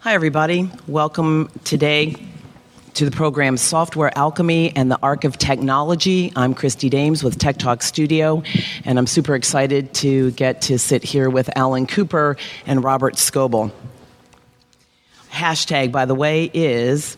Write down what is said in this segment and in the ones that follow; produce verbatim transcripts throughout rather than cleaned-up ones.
Hi, everybody. Welcome today to the program Software Alchemy and the Arc of Technology. I'm Christy Dames with Tech Talk Studio, and I'm super excited to get to sit here with Alan Cooper and Robert Scoble. Hashtag, by the way, is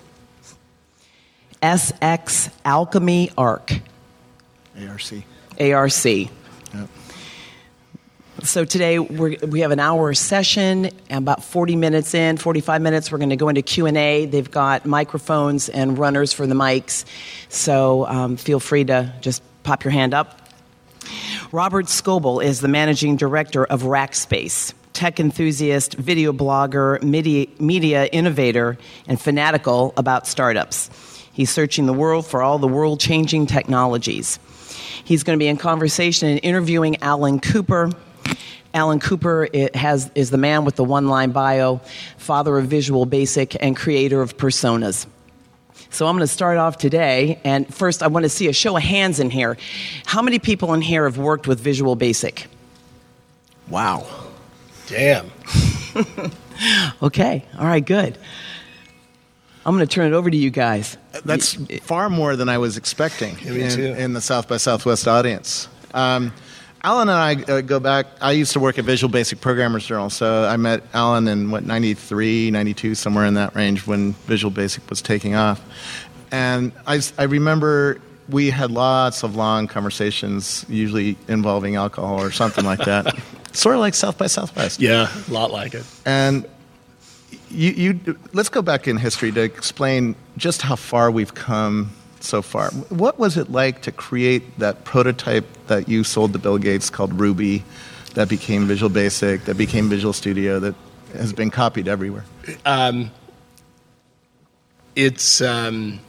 S X Alchemy Arc. A R C. A R C. Yep. So today we're, we have an hour session, and about forty minutes in, forty-five minutes, we're going to go into Q and A. They've got microphones and runners for the mics, so um, feel free to just pop your hand up. Robert Scoble is the managing director of Rackspace, tech enthusiast, video blogger, media, media innovator, and fanatical about startups. He's searching the world for all the world-changing technologies. He's going to be in conversation and interviewing Alan Cooper. Alan Cooper it has, is the man with the one-line bio, father of Visual Basic, and creator of Personas. So I'm going to start off today, and first I want to see a show of hands in here. How many people in here have worked with Visual Basic? Wow. Damn. Okay, all right, good. I'm going to turn it over to you guys. That's far more than I was expecting Yeah, me in, too. in the South by Southwest audience. Um, Alan and I uh, go back, I used to work at Visual Basic Programmers Journal, so I met Alan in, what, ninety-three, ninety-two, somewhere in that range when Visual Basic was taking off. And I, I remember we had lots of long conversations, usually involving alcohol or something like that. Sort of like South by Southwest. Yeah, a lot like it. And you, you, let's go back in history to explain just how far we've come so far. What was it like to create that prototype that you sold to Bill Gates called Ruby, that became Visual Basic, that became Visual Studio, that has been copied everywhere? Um, it's um,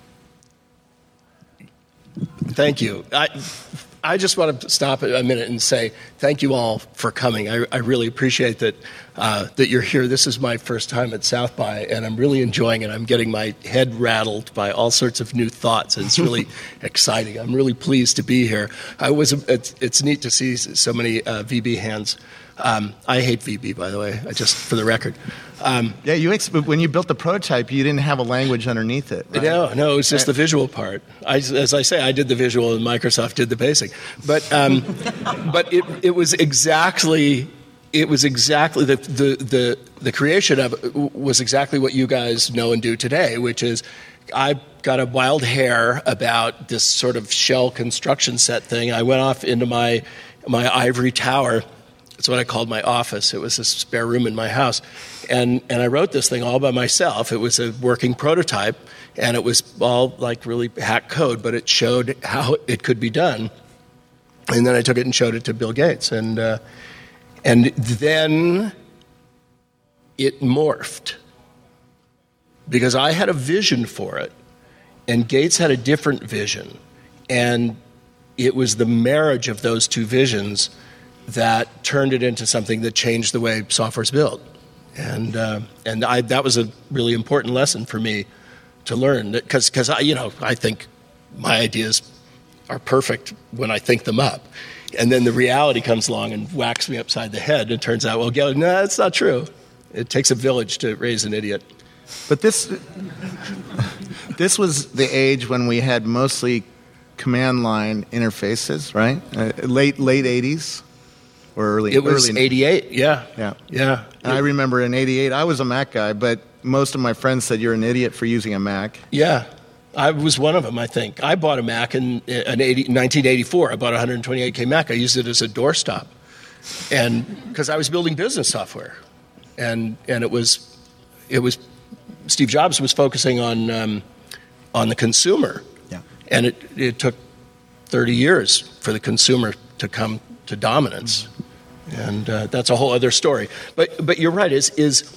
thank you. I I just want to stop a minute and say thank you all for coming. I, I really appreciate that uh, that you're here. This is my first time at South by, and I'm really enjoying it. I'm getting my head rattled by all sorts of new thoughts, and it's really exciting. I'm really pleased to be here. I was. It's, it's neat to see so many uh, V B hands. Um, I hate V B, by the way. I just for the record. Um, Yeah, you ex- when you built the prototype, you didn't have a language underneath it, right? No, no, it was just the visual part. I, as I say, I did the visual and Microsoft did the basic. But um, but it it was exactly it was exactly the, the the the creation of it was exactly what you guys know and do today, which is I got a wild hair about this sort of shell construction set thing. I went off into my my ivory tower. That's what I called my office. It was a spare room in my house. And and I wrote this thing all by myself. It was a working prototype, and it was all like really hack code, but it showed how it could be done. And then I took it and showed it to Bill Gates. And, uh, and then it morphed because I had a vision for it, and Gates had a different vision. And it was the marriage of those two visions that turned it into something that changed the way software is built. And uh, and I, that was a really important lesson for me to learn, because because I you know I think my ideas are perfect when I think them up, and then the reality comes along and whacks me upside the head. And it turns out, well, no, nah, that's not true. It takes a village to raise an idiot. But this this was the age when we had mostly command line interfaces, right? Uh, late late eighties. Or early, it was early eighty-eight, yeah. Yeah. Yeah. And I remember in eighty-eight, I was a Mac guy, but most of my friends said you're an idiot for using a Mac. Yeah. I was one of them, I think. I bought a Mac in, in eighty, nineteen eighty-four. I bought a one hundred twenty-eight K Mac. I used it as a doorstop. And because I was building business software. And and it was, it was Steve Jobs was focusing on um, on the consumer. Yeah. And it, it took thirty years for the consumer to come to dominance. Mm-hmm. And uh, that's a whole other story. But but you're right. Is is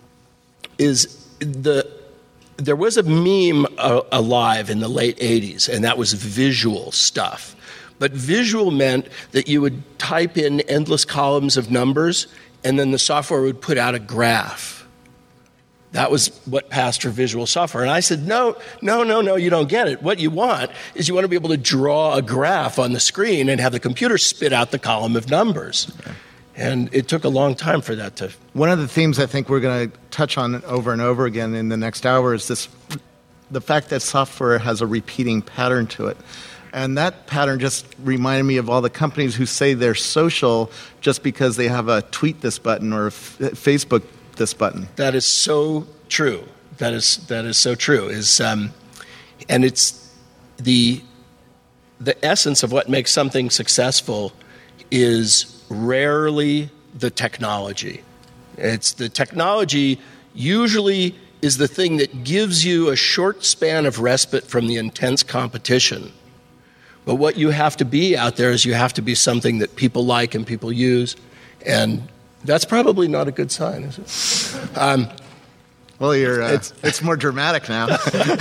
is the there was a meme uh, alive in the late eighties, and that was visual stuff. But visual meant that you would type in endless columns of numbers, and then the software would put out a graph. That was what passed for visual software. And I said, no, no, no, no, you don't get it. What you want is you want to be able to draw a graph on the screen and have the computer spit out the column of numbers. Okay. And it took a long time for that to... One of the themes I think we're going to touch on over and over again in the next hour is this, the fact that software has a repeating pattern to it. And that pattern just reminded me of all the companies who say they're social just because they have a tweet this button or a f- Facebook this button. That is so true. That is that is so true. Is um, and it's the the essence of what makes something successful is rarely the technology. It's the technology usually is the thing that gives you a short span of respite from the intense competition. But what you have to be out there is you have to be something that people like and people use, and that's probably not a good sign, is it? Um, well, you're, uh, it's, it's more dramatic now.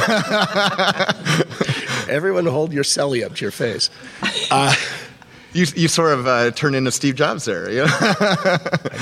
Everyone hold your celly up to your face. Uh, you, you sort of uh, turned into Steve Jobs there. You know?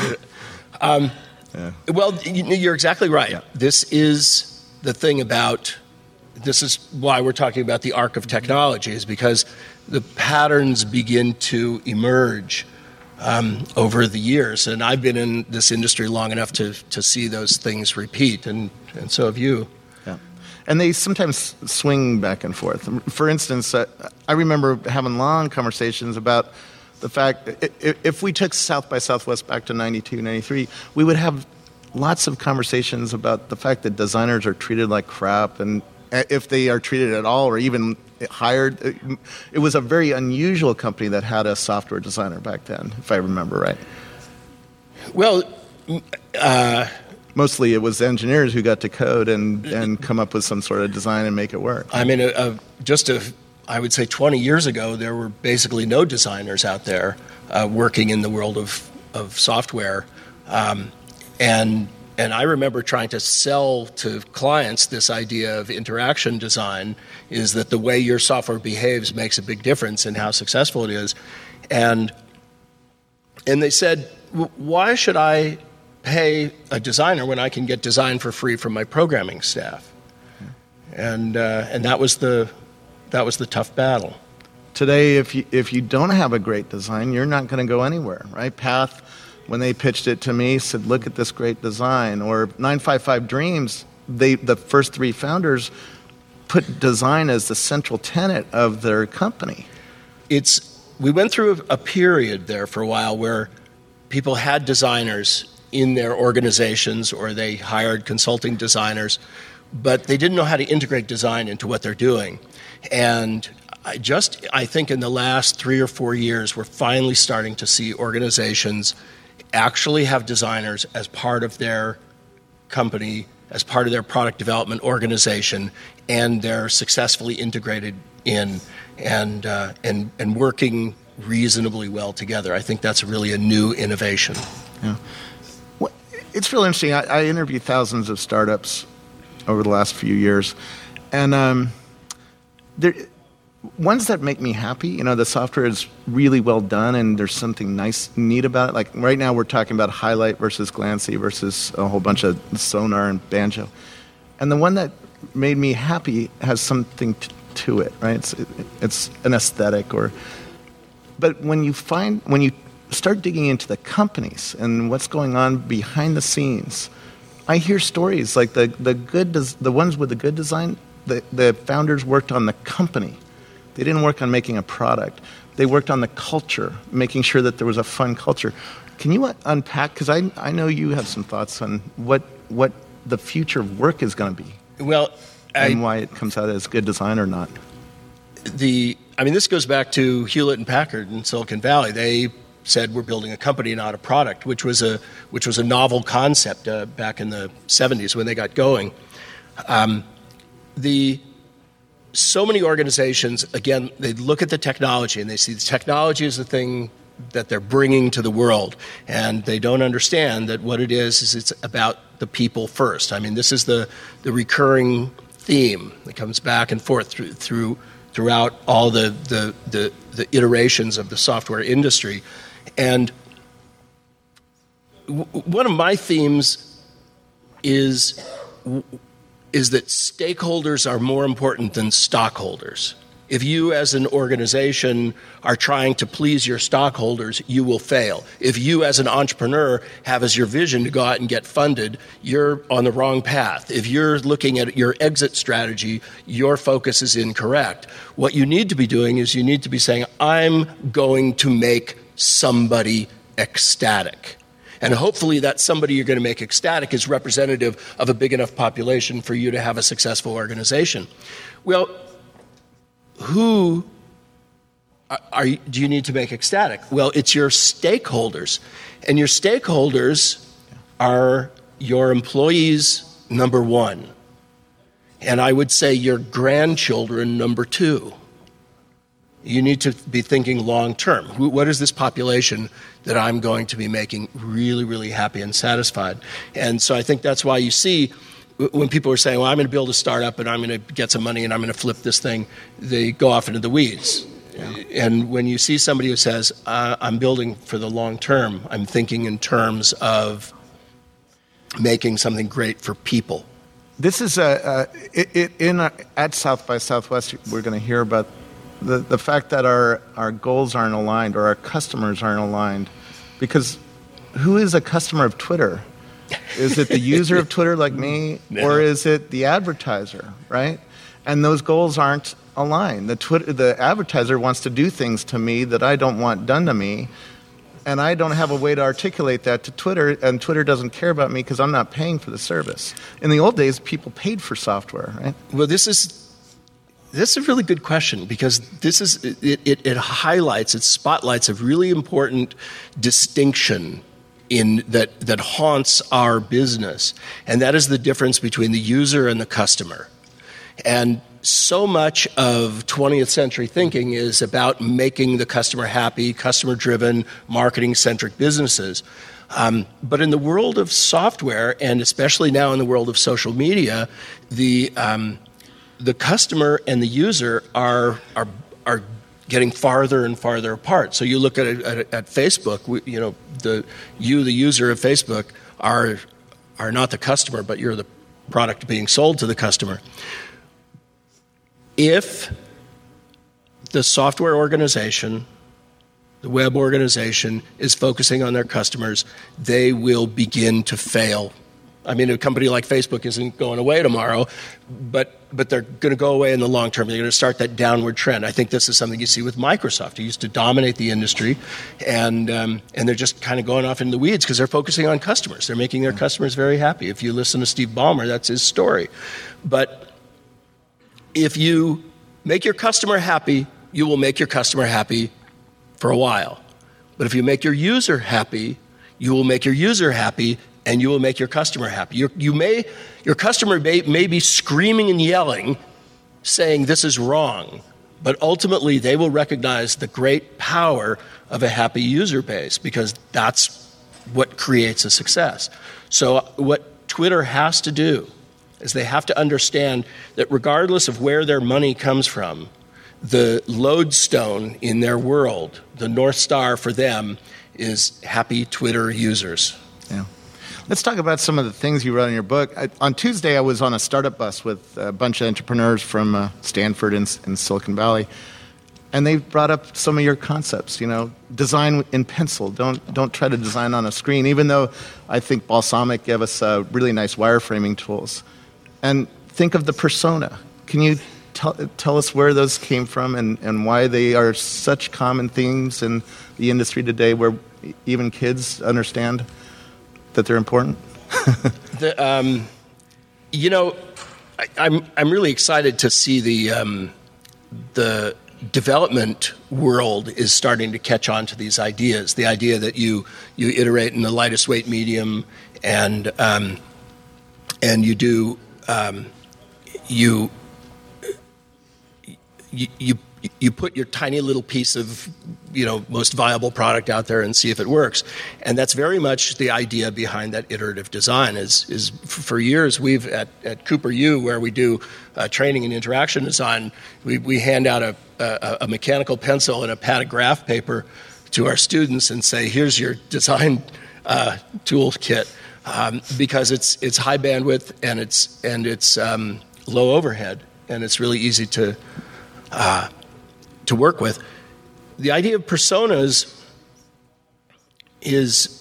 um, yeah. Well, you're exactly right. Yeah. This is the thing about... This is why we're talking about the arc of technology, is because the patterns begin to emerge um, over the years. And I've been in this industry long enough to, to see those things repeat, and, and so have you. Yeah. And they sometimes swing back and forth. For instance, uh, I remember having long conversations about the fact if, if we took South by Southwest back to ninety-two, ninety-three, we would have lots of conversations about the fact that designers are treated like crap, and if they are treated at all or even hired. It was a very unusual company that had a software designer back then, if I remember right. Well, uh, mostly it was engineers who got to code and, and come up with some sort of design and make it work. I mean, uh, just a, I would say twenty years ago, there were basically no designers out there uh, working in the world of, of software. Um, and And I remember trying to sell to clients this idea of interaction design, is that the way your software behaves makes a big difference in how successful it is. And and they said, why should I pay a designer when I can get design for free from my programming staff? And uh, and that was the that was the tough battle. Today, if you if you don't have a great design, you're not going to go anywhere, right? Path, when they pitched it to me, said, look at this great design. Or nine five five Dreams, they, the first three founders put design as the central tenet of their company. It's we went through a, a period there for a while where people had designers in their organizations, or they hired consulting designers, but they didn't know how to integrate design into what they're doing. And I just, I think in the last three or four years, we're finally starting to see organizations actually have designers as part of their company, as part of their product development organization, and they're successfully integrated in and uh, and and working reasonably well together. I think that's really a new innovation. Yeah, well, it's really interesting. I, I interviewed thousands of startups over the last few years, and um, there. Ones that make me happy, you know, the software is really well done and there's something nice, neat about it. Like right now we're talking about Highlight versus Glancy versus a whole bunch of Sonar and Banjo. And the one that made me happy has something t- to it, right? It's, it, it's an aesthetic or... But when you find, when you start digging into the companies and what's going on behind the scenes, I hear stories like the, the good, des- the ones with the good design, the, the founders worked on the company. They didn't work on making a product. They worked on the culture, making sure that there was a fun culture. Can you unpack, because I, I know you have some thoughts on what what the future of work is going to be. Well, and I, why it comes out as good design or not. The I mean, this goes back to Hewlett and Packard in Silicon Valley. They said we're building a company, not a product, which was a which was a novel concept uh, back in the seventies when they got going. Um, the So many organizations, again, they look at the technology and they see the technology is the thing that they're bringing to the world, and they don't understand that what it is is it's about the people first. I mean, this is the, the recurring theme that comes back and forth through, through throughout all the, the, the, the iterations of the software industry. And w- one of my themes is... W- is that stakeholders are more important than stockholders. If you as an organization are trying to please your stockholders, you will fail. If you as an entrepreneur have as your vision to go out and get funded, you're on the wrong path. If you're looking at your exit strategy, your focus is incorrect. What you need to be doing is you need to be saying, I'm going to make somebody ecstatic. And hopefully that somebody you're going to make ecstatic is representative of a big enough population for you to have a successful organization. Well, who are, are you, do you need to make ecstatic? Well, it's your stakeholders. And your stakeholders are your employees, number one. And I would say your grandchildren, number two. You need to be thinking long term. What is this population that I'm going to be making really, really happy and satisfied? And so I think that's why you see when people are saying, well, I'm going to build a startup and I'm going to get some money and I'm going to flip this thing, they go off into the weeds. Yeah. And when you see somebody who says, uh, I'm building for the long term, I'm thinking in terms of making something great for people. This is a, a it, it, in a, at South by Southwest, we're going to hear about the, the fact that our, our goals aren't aligned or our customers aren't aligned. Because who is a customer of Twitter? Is it the user of Twitter like me, no. or is it the advertiser, right? And those goals aren't aligned. The Twitter, the advertiser wants to do things to me that I don't want done to me, and I don't have a way to articulate that to Twitter, and Twitter doesn't care about me because I'm not paying for the service. In the old days, people paid for software, right? Well, this is this is a really good question because this is it, it, it highlights, it spotlights a really important distinction in that that haunts our business, and that is the difference between the user and the customer. And so much of twentieth century thinking is about making the customer happy, customer-driven, marketing-centric businesses. Um, but in the world of software, and especially now in the world of social media, the um, the customer and the user are are are getting farther and farther apart. So you look at at, at Facebook, we, you know, the you, the user of Facebook, are are not the customer, but you're the product being sold to the customer. If the software organization, the web organization, is focusing on their customers, they will begin to fail. I mean, a company like Facebook isn't going away tomorrow, but but they're going to go away in the long term. They're going to start that downward trend. I think this is something you see with Microsoft. It used to dominate the industry, and um, and they're just kind of going off in the weeds because they're focusing on customers. They're making their customers very happy. If you listen to Steve Ballmer, that's his story. But if you make your customer happy, you will make your customer happy for a while. But if you make your user happy, you will make your user happy, and you will make your customer happy. You're, you may, your customer may, may be screaming and yelling, saying this is wrong, but ultimately they will recognize the great power of a happy user base because that's what creates a success. So what Twitter has to do is they have to understand that regardless of where their money comes from, the lodestone in their world, the North Star for them, is happy Twitter users. Yeah. Let's talk about some of the things you wrote in your book. I, on Tuesday, I was on a startup bus with a bunch of entrepreneurs from uh, Stanford and, and Silicon Valley, and they brought up some of your concepts. You know, design in pencil. Don't don't try to design on a screen. Even though I think Balsamiq gave us uh, really nice wireframing tools. And think of the persona. Can you tell tell us where those came from and, and why they are such common themes in the industry today, where even kids understand that they're important? the, um, you know, I, I'm I'm really excited to see the um, the development world is starting to catch on to these ideas. The idea that you you iterate in the lightest weight medium, and um, and you do um, you, you you you put your tiny little piece of, you know, most viable product out there and see if it works. And that's very much the idea behind that iterative design. Is is for years we've at, at Cooper U, where we do uh, training in interaction design, we, we hand out a, a, a mechanical pencil and a pad of graph paper to our students and say, here's your design uh, toolkit, um, because it's it's high bandwidth and it's and it's um, low overhead, and it's really easy to uh, to work with. The idea of personas is,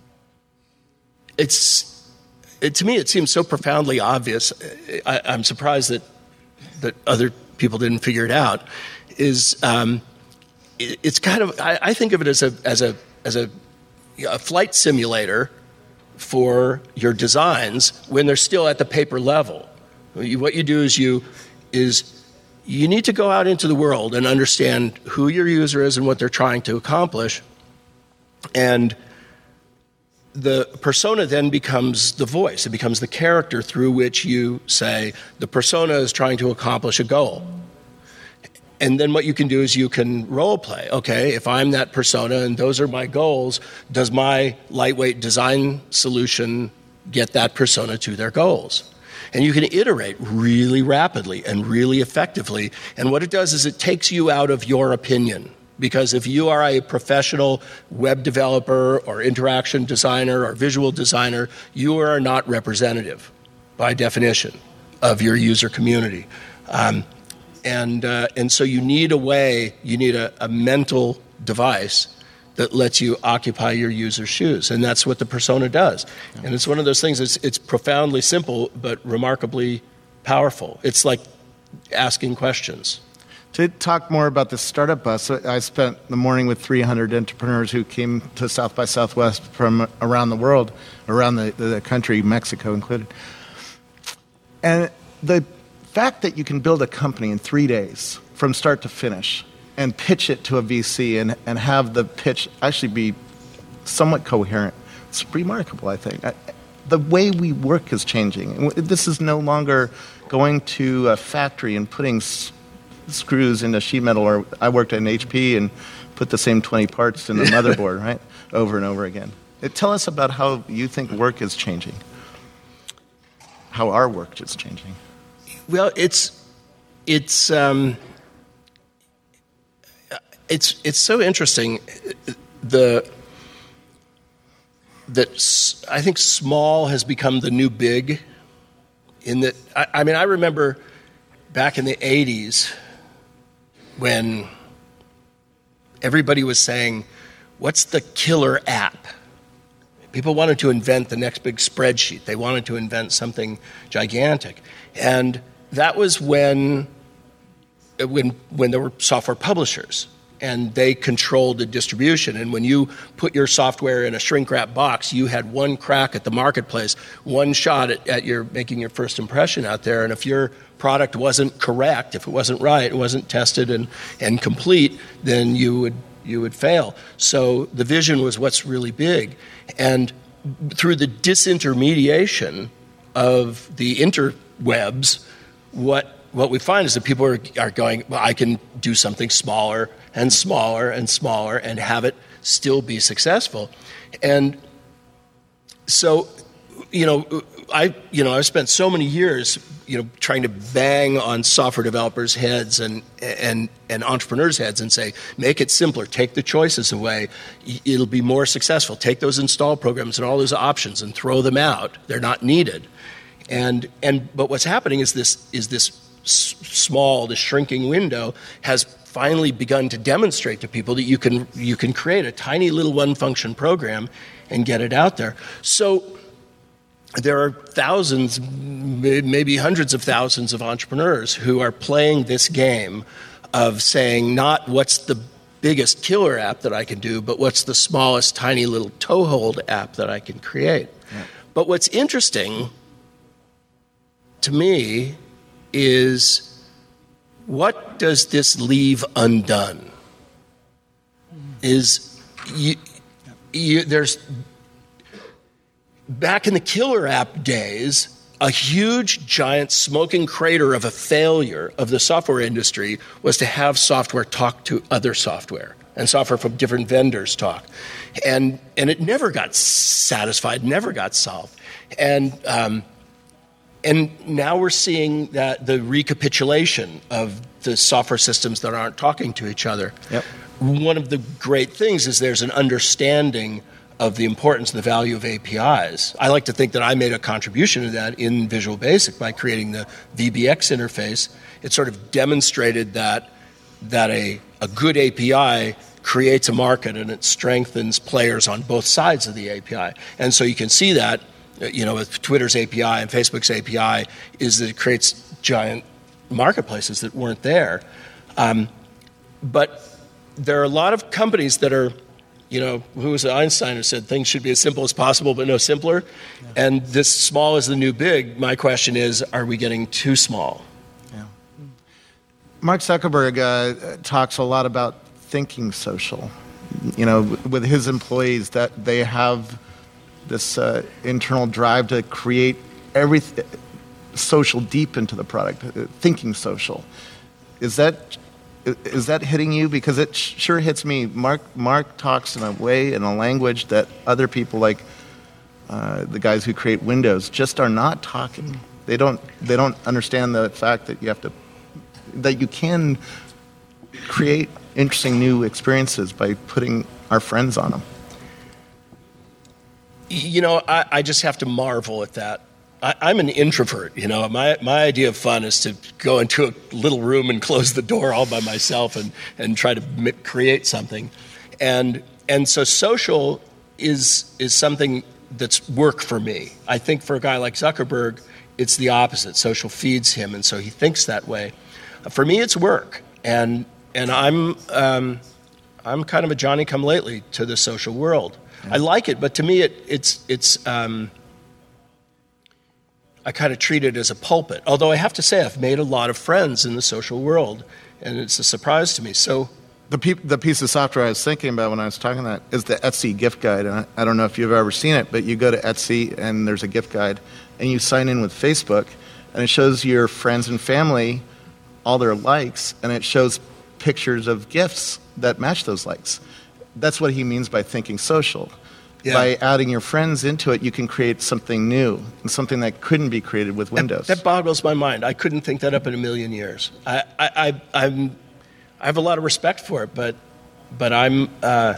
it's, it, to me, it seems so profoundly obvious. I, I'm surprised that, that other people didn't figure it out. Is um, it, it's kind of, I, I think of it as a, as a, as a, a flight simulator for your designs when they're still at the paper level. What you do is you, is you need to go out into the world and understand who your user is and what they're trying to accomplish. And the persona then becomes the voice. It becomes the character through which you say, the persona is trying to accomplish a goal. And then what you can do is you can role play. Okay, if I'm that persona and those are my goals, does my lightweight design solution get that persona to their goals? And you can iterate really rapidly and really effectively. And what it does is it takes you out of your opinion. Because if you are a professional web developer or interaction designer or visual designer, you are not representative, by definition, of your user community. Um, and, uh, and so you need a way, you need a, a mental device that lets you occupy your user's shoes. And that's what the persona does. And it's one of those things, it's, it's profoundly simple, but remarkably powerful. It's like asking questions. To talk more about the startup bus, I spent the morning with three hundred entrepreneurs who came to South by Southwest from around the world, around the, the country, Mexico included. And the fact that you can build a company in three days from start to finish and pitch it to a V C and, and have the pitch actually be somewhat coherent, it's remarkable, I think. I, the way we work is changing. This is no longer going to a factory and putting screws into sheet metal, or I worked at an H P and put the same twenty parts in the motherboard, right, over and over again. It, tell us about how you think work is changing, how our work is changing. Well, it's it's um, it's it's so interesting. The that I think small has become the new big. In that, I, I mean, I remember back in the eighties. When everybody was saying, what's the killer app? People wanted to invent the next big spreadsheet. They wanted to invent something gigantic. And that was when, when, when there were software publishers, and they controlled the distribution. And when you put your software in a shrink-wrap box, you had one crack at the marketplace, one shot at, at your making your first impression out there. And if your product wasn't correct, if it wasn't right, it wasn't tested and, and complete, then you would you would fail. So the vision was what's really big. And through the disintermediation of the interwebs, what what we find is that people are, are going, well, I can do something smaller and smaller and smaller and have it still be successful. And so, you know, I, you know, I've spent so many years, you know, trying to bang on software developers' heads and and and entrepreneurs' heads and say, make it simpler, take the choices away, it'll be more successful. Take those install programs and all those options and throw them out. They're not needed. And and but what's happening is this is this s- small, this shrinking window has finally begun to demonstrate to people that you can you can create a tiny little one-function program and get it out there. So there are thousands, maybe hundreds of thousands of entrepreneurs who are playing this game of saying not what's the biggest killer app that I can do, but what's the smallest tiny little toehold app that I can create. Yeah. But what's interesting to me is, what does this leave undone? Is you, you, there's back in the killer app days, a huge, giant, smoking crater of a failure of the software industry was to have software talk to other software, and software from different vendors talk. And and it never got satisfied, never got solved. And um, and now we're seeing that the recapitulation of the software systems that aren't talking to each other. Yep. One of the great things is there's an understanding of the importance and the value of A P Is. I like to think that I made a contribution to that in Visual Basic by creating the V B X interface. It sort of demonstrated that that a, a good A P I creates a market and it strengthens players on both sides of the A P I. And so you can see that, you know, with Twitter's A P I and Facebook's A P I, is that it creates giant marketplaces that weren't there. Um, but there are a lot of companies that are, you know, who was it, Einstein who said things should be as simple as possible but no simpler? Yeah. And this small is the new big. My question is, are we getting too small? Yeah. Mark Zuckerberg uh, talks a lot about thinking social. You know, with his employees, that they have this uh, internal drive to create everything social deep into the product, uh, thinking social. Is that is that hitting you? Because it sh- sure hits me. Mark Mark talks in a way, in a language that other people like uh, the guys who create Windows just are not talking. They don't they don't understand the fact that you have to that you can create interesting new experiences by putting our friends on them. You know, I, I just have to marvel at that. I, I'm an introvert, you know. My my idea of fun is to go into a little room and close the door all by myself and, and try to m- create something. And and so social is is something that's work for me. I think for a guy like Zuckerberg, it's the opposite. Social feeds him, and so he thinks that way. For me, it's work. And and I'm um, I'm kind of a Johnny-come-lately to the social world. I like it, but to me, it, it's it's. Um, I kind of treat it as a pulpit. Although I have to say, I've made a lot of friends in the social world, and it's a surprise to me. So, the pe- the piece of software I was thinking about when I was talking that is the Etsy gift guide. And I, I don't know if you've ever seen it, but you go to Etsy and there's a gift guide, and you sign in with Facebook, and it shows your friends and family all their likes, and it shows pictures of gifts that match those likes. That's what he means by thinking social. Yeah. By adding your friends into it, you can create something new and something that couldn't be created with Windows. That, that boggles my mind. I couldn't think that up in a million years. I, I, I, I'm, I have a lot of respect for it, but, but I'm, uh,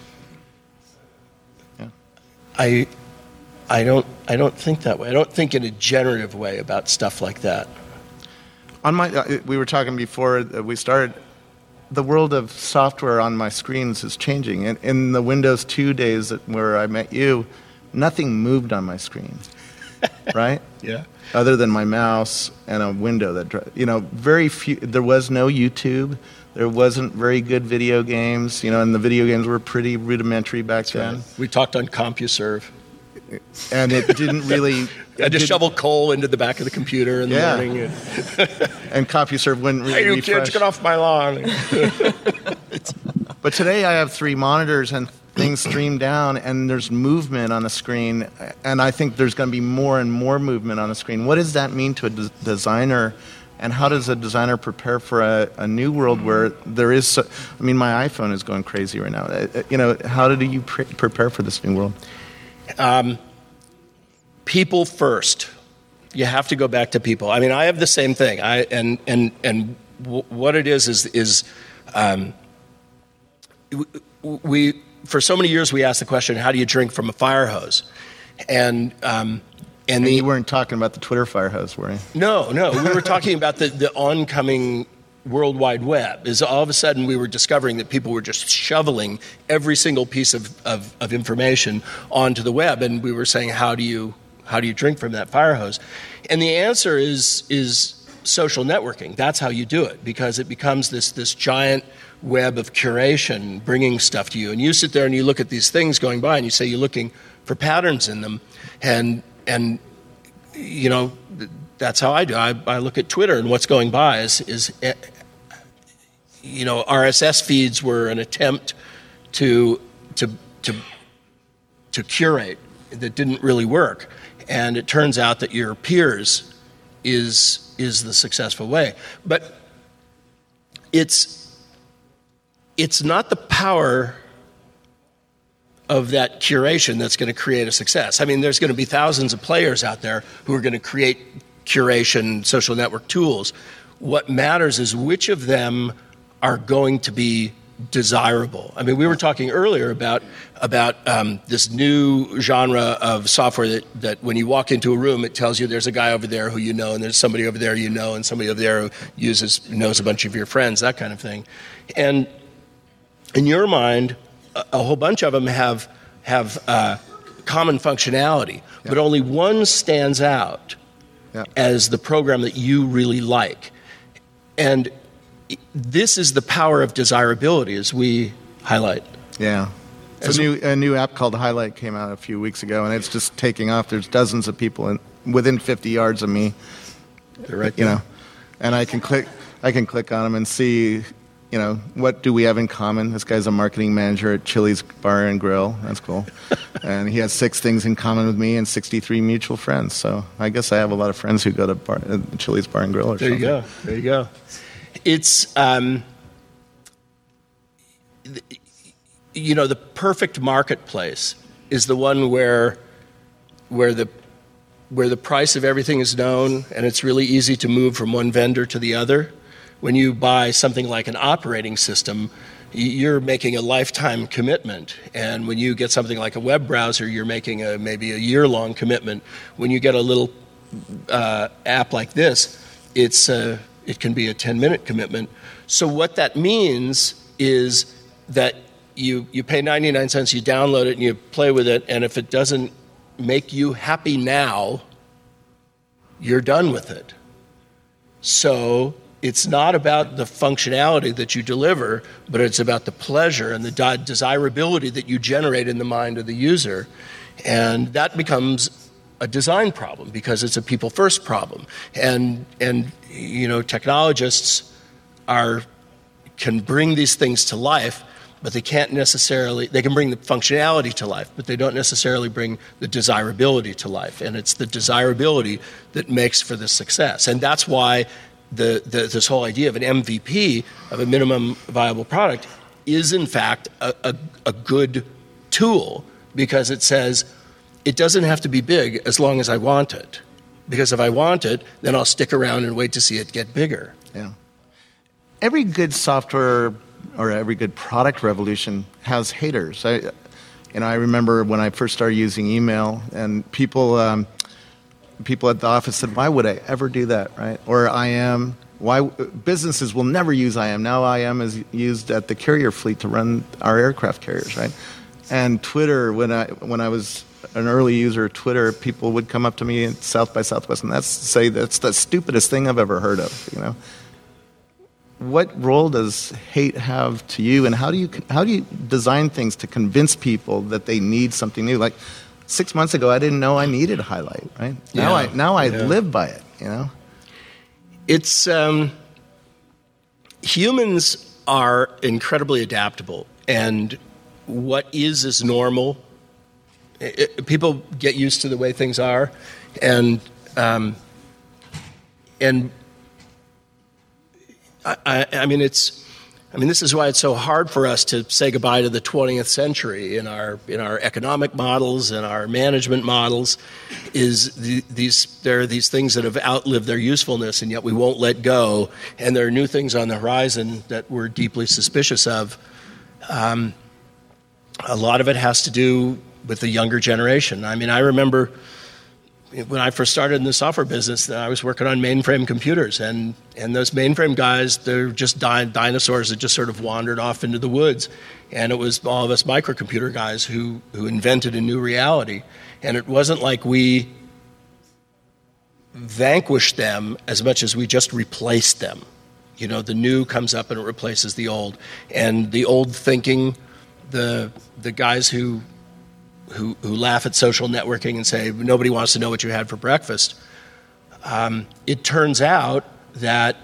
yeah. I, I don't, I don't think that way. I don't think in a generative way about stuff like that. On my, uh, we were talking before we started. The world of software on my screens is changing. In, in the Windows two days where I met you, nothing moved on my screen, right? Yeah. Other than my mouse and a window that, you know, very few. There was no YouTube. There wasn't very good video games, you know, and the video games were pretty rudimentary back That's then. Right. We talked on CompuServe. And it didn't really... I just shovel coal into the back of the computer in the yeah. morning. And CompuServe wouldn't really hey, you refresh. kids, get off my lawn. But today I have three monitors and things stream down and there's movement on the screen. And I think there's going to be more and more movement on the screen. What does that mean to a des- designer? And how does a designer prepare for a, a new world where there is... So, I mean, my iPhone is going crazy right now. You know, how do you pre- prepare for this new world? Um, people first. You have to go back to people. I mean, I have the same thing. I and and and w- what it is is is um, we for so many years we asked the question, how do you drink from a fire hose? And um, and, and the, you weren't talking about the Twitter fire hose, were you? No, no. We were talking about the the oncoming World Wide Web. Is all of a sudden we were discovering that people were just shoveling every single piece of, of, of information onto the web, and we were saying, how do you how do you drink from that fire hose? And the answer is is social networking. That's how you do it, because it becomes this this giant web of curation, bringing stuff to you. And you sit there and you look at these things going by, and you say you're looking for patterns in them, and and you know. That's how I do. I, I look at Twitter, and what's going by is, is, you know, R S S feeds were an attempt to to to to curate that didn't really work, and it turns out that your peers is is the successful way. But it's it's not the power of that curation that's going to create a success. I mean, there's going to be thousands of players out there who are going to create curation social network tools. What matters is which of them are going to be desirable. I mean, we were talking earlier about about um, this new genre of software that, that when you walk into a room, it tells you there's a guy over there who you know, and there's somebody over there you know, and somebody over there who uses knows a bunch of your friends, that kind of thing. And in your mind, a, a whole bunch of them have have uh, common functionality, yeah. but only one stands out yeah. as the program that you really like. And this is the power of desirability, as we highlight. Yeah. So a new, a new app called Highlight came out a few weeks ago, and it's just taking off. There's dozens of people in, within fifty yards of me. They're right you there. know, and I can click. I can click on them and see, you know, what do we have in common? This guy's a marketing manager at Chili's Bar and Grill. That's cool. And he has six things in common with me and sixty-three mutual friends. So I guess I have a lot of friends who go to bar, uh, Chili's Bar and Grill or there something. There you go. There you go. It's, um, you know, the perfect marketplace is the one where, where the, where the price of everything is known, and it's really easy to move from one vendor to the other. When you buy something like an operating system, you're making a lifetime commitment, and when you get something like a web browser, you're making a maybe a year-long commitment. When you get a little uh, app like this, it's uh, it can be a ten-minute commitment. So what that means is that you you pay ninety-nine cents, you download it, and you play with it, and if it doesn't make you happy now, you're done with it. So it's not about the functionality that you deliver, but it's about the pleasure and the de- desirability that you generate in the mind of the user. And that becomes a design problem because it's a people-first problem. And, and you know, technologists are can bring these things to life, but they can't necessarily, they can bring the functionality to life, but they don't necessarily bring the desirability to life. And it's the desirability that makes for the success. And that's why the, the this whole idea of an M V P, of a minimum viable product, is in fact a, a, a good tool, because it says it doesn't have to be big as long as I want it. Because if I want it, then I'll stick around and wait to see it get bigger. Yeah. Every good software or every good product revolution has haters. I, you know, I remember when I first started using email, and people, um, people at the office said, "Why would I ever do that?" Right? Or I M. Why businesses will never use I M. Now I M is used at the carrier fleet to run our aircraft carriers, right? And Twitter, when I when I was an early user of Twitter, people would come up to me at South by Southwest and that's say that's the stupidest thing I've ever heard of. You know. What role does hate have to you, and how do you how do you design things to convince people that they need something new? Like six months ago, I didn't know I needed Highlight. Right now, yeah. I now I yeah. live by it. You know, it's um, humans are incredibly adaptable, and what is is normal. It, it, people get used to the way things are, and um, and. I, I mean, it's. I mean, this is why it's so hard for us to say goodbye to the twentieth century in our in our economic models and our management models. Is the, these there are these things that have outlived their usefulness, and yet we won't let go. And there are new things on the horizon that we're deeply suspicious of. Um, a lot of it has to do with the younger generation. I mean, I remember. When I first started in the software business, I was working on mainframe computers, and, and those mainframe guys, they're just di- dinosaurs that just sort of wandered off into the woods. And it was all of us microcomputer guys who, who invented a new reality. And it wasn't like we vanquished them as much as we just replaced them. You know, the new comes up and it replaces the old. And the old thinking, the the guys who... Who, who laugh at social networking and say, nobody wants to know what you had for breakfast. Um, it turns out that,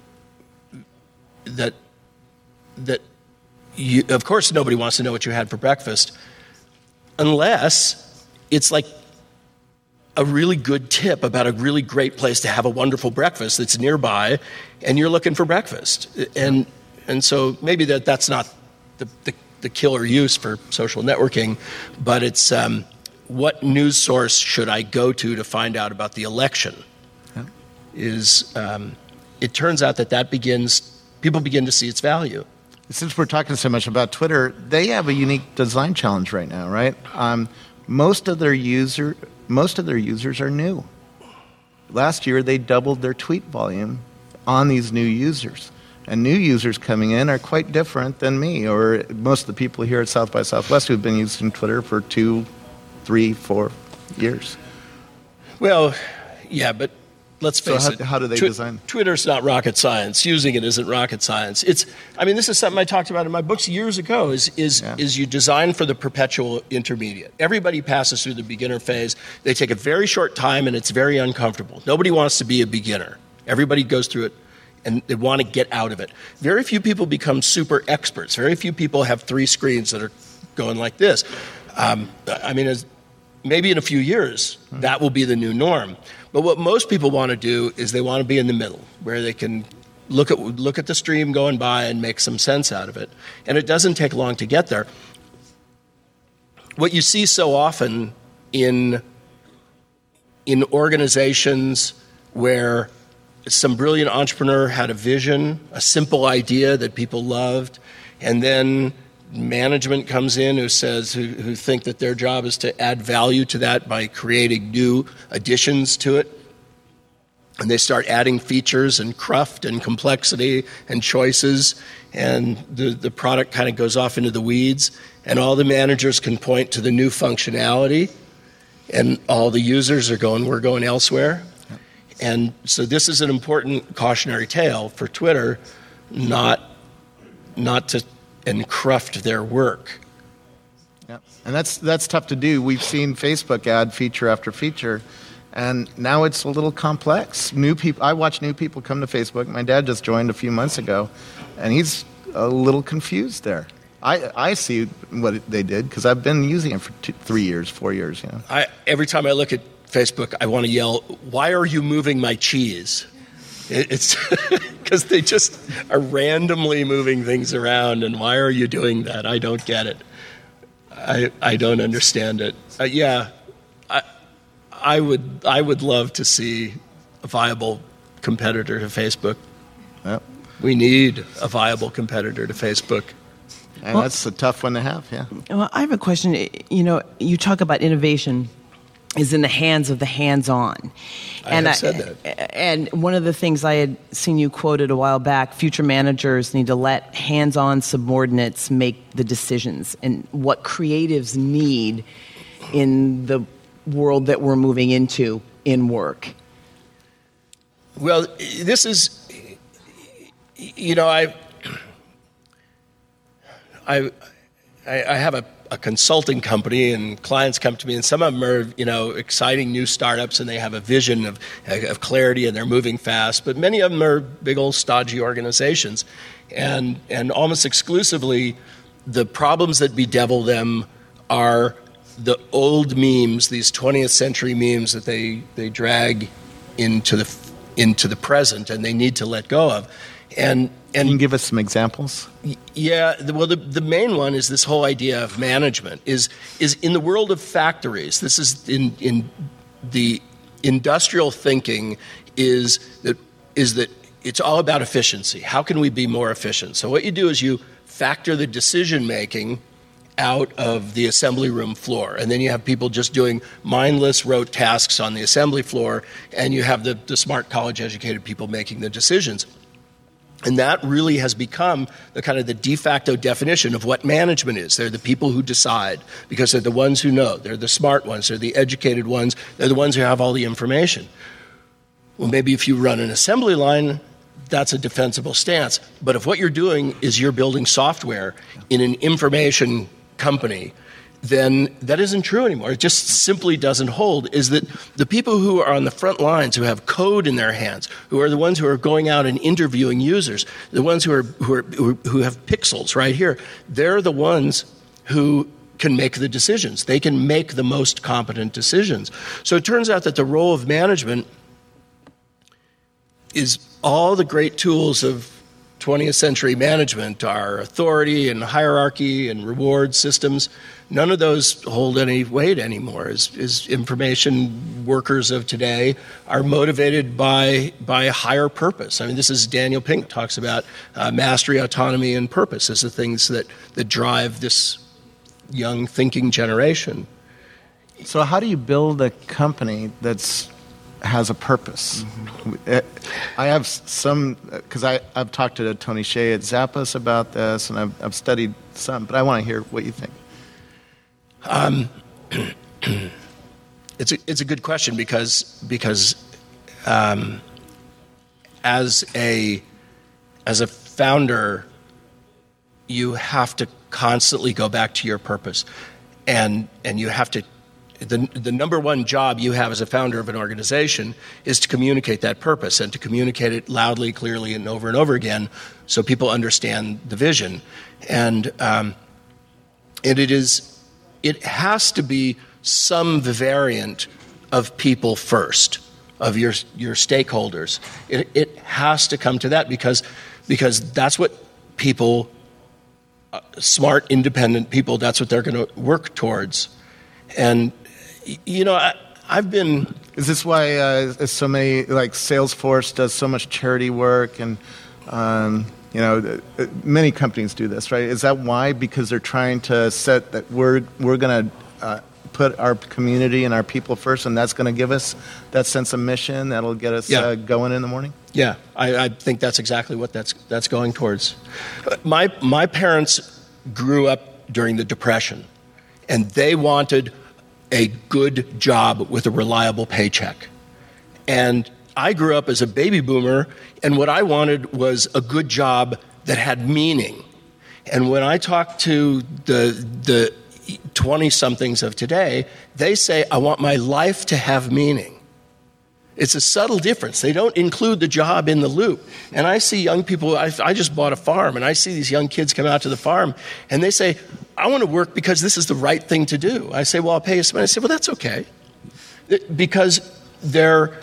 that, that you, of course nobody wants to know what you had for breakfast unless it's like a really good tip about a really great place to have a wonderful breakfast that's nearby and you're looking for breakfast. And, and so maybe that, that's not the, the the killer use for social networking, but it's um, what news source should I go to to find out about the election? Yeah. Is um, it turns out that that begins, people begin to see its value. since we're talking so much about Twitter, they have a unique design challenge right now, right? Um, most of their user, most of their users are new. Last year, they doubled their tweet volume on these new users. And new users coming in are quite different than me or most of the people here at South by Southwest who've been using Twitter for two, three, four years. Well, yeah, but let's face so how, it. how do they Twi- design? Twitter's not rocket science. Using it isn't rocket science. It's. I mean, this is something I talked about in my books years ago. Is is Yeah. is you design for the perpetual intermediate. Everybody passes through the beginner phase. They take a very short time, and it's very uncomfortable. Nobody wants to be a beginner. Everybody goes through it, and they want to get out of it. Very few people become super experts. Very few people have three screens that are going like this. Um, I mean, as maybe in a few years, that will be the new norm. But what most people want to do is they want to be in the middle, where they can look at look at the stream going by and make some sense out of it. And it doesn't take long to get there. What you see so often in in organizations where some brilliant entrepreneur had a vision, a simple idea that people loved, and then management comes in who says who, who think that their job is to add value to that by creating new additions to it, and they start adding features and cruft and complexity and choices, and the, the product kind of goes off into the weeds, and all the managers can point to the new functionality, and all the users are going, we're going elsewhere. And so this is an important cautionary tale for Twitter, not not to encruft their work. Yeah. And that's that's tough to do. We've seen Facebook add feature after feature, and now it's a little complex. New people. I watch new people come to Facebook. My dad just joined a few months ago, and he's a little confused there. I, I see what they did because I've been using it for two, three years, four years. You know. I, every time I look at Facebook, I want to yell, "Why are you moving my cheese?" It, it's because they just are randomly moving things around, and why are you doing that? I don't get it. I I don't understand it. Uh, yeah, I I would I would love to see a viable competitor to Facebook. Yep. We need a viable competitor to Facebook. And Well- that's a tough one to have, yeah. Well, I have a question. You know, you talk about innovation is in the hands of the hands-on. I and have said that. And one of the things I had seen you quoted a while back, future managers need to let hands-on subordinates make the decisions and what creatives need in the world that we're moving into in work. Well, this is, you know, I, I, I have a, a consulting company, and clients come to me, and some of them are, you know, exciting new startups, and they have a vision of, of clarity, and they're moving fast. But many of them are big old stodgy organizations, and and almost exclusively, the problems that bedevil them are the old memes, these twentieth century memes that they they drag into the into the present, and they need to let go of. And and Can you give us some examples? yeah, the, well, the, the main one is this whole idea of management. Is is in the world of factories. This is in in the industrial thinking is that is that it's all about efficiency. How can we be more efficient? So what you do is you factor the decision making out of the assembly room floor, and then you have people just doing mindless rote tasks on the assembly floor, and you have the, the smart college-educated people making the decisions. And that really has become the kind of the de facto definition of what management is. They're the people who decide because they're the ones who know. They're the smart ones. They're the educated ones. They're the ones who have all the information. Well, maybe if you run an assembly line, that's a defensible stance. But if what you're doing is you're building software in an information company, then that isn't true anymore. It just simply doesn't hold. Is that the people who are on the front lines, who have code in their hands, who are the ones who are going out and interviewing users, the ones who are who are who have pixels right here, they're the ones who can make the decisions. They can make the most competent decisions. So it turns out that the role of management is all the great tools of twentieth century management, our authority and hierarchy and reward systems, none of those hold any weight anymore. As, as information workers of today are motivated by by a higher purpose. I mean, this is Daniel Pink talks about uh, mastery, autonomy, and purpose as the things that, that drive this young thinking generation. So how do you build a company that's has a purpose? Mm-hmm. I have some, because I've talked to Tony Hsieh at Zappos about this, and I've, I've studied some, but I want to hear what you think. Um, it's a, it's a good question because because um, as a as a founder, you have to constantly go back to your purpose, and and you have to. The, the number one job you have as a founder of an organization is to communicate that purpose and to communicate it loudly, clearly, and over and over again so people understand the vision. And, um, and it is, it has to be some variant of people first, of your, your stakeholders. It, it has to come to that because, because that's what people, uh, smart, independent people, that's what they're going to work towards. And you know, I, I've been. Is this why uh, so many, like Salesforce does so much charity work, and um, you know, many companies do this, right? Is that why? Because they're trying to set that we're we're going to uh, put our community and our people first, and that's going to give us that sense of mission that'll get us yeah. uh, going in the morning. Yeah, I, I think that's exactly what that's that's going towards. My my parents grew up during the Depression, and they wanted a good job with a reliable paycheck. And I grew up as a baby boomer, and what I wanted was a good job that had meaning. And when I talk to the the twenty-somethings of today, they say, I want my life to have meaning. It's a subtle difference. They don't include the job in the loop. And I see young people, I, I just bought a farm, and I see these young kids come out to the farm, and they say, I want to work because this is the right thing to do. I say, well, I'll pay you some money. I say, well, that's okay. Because there,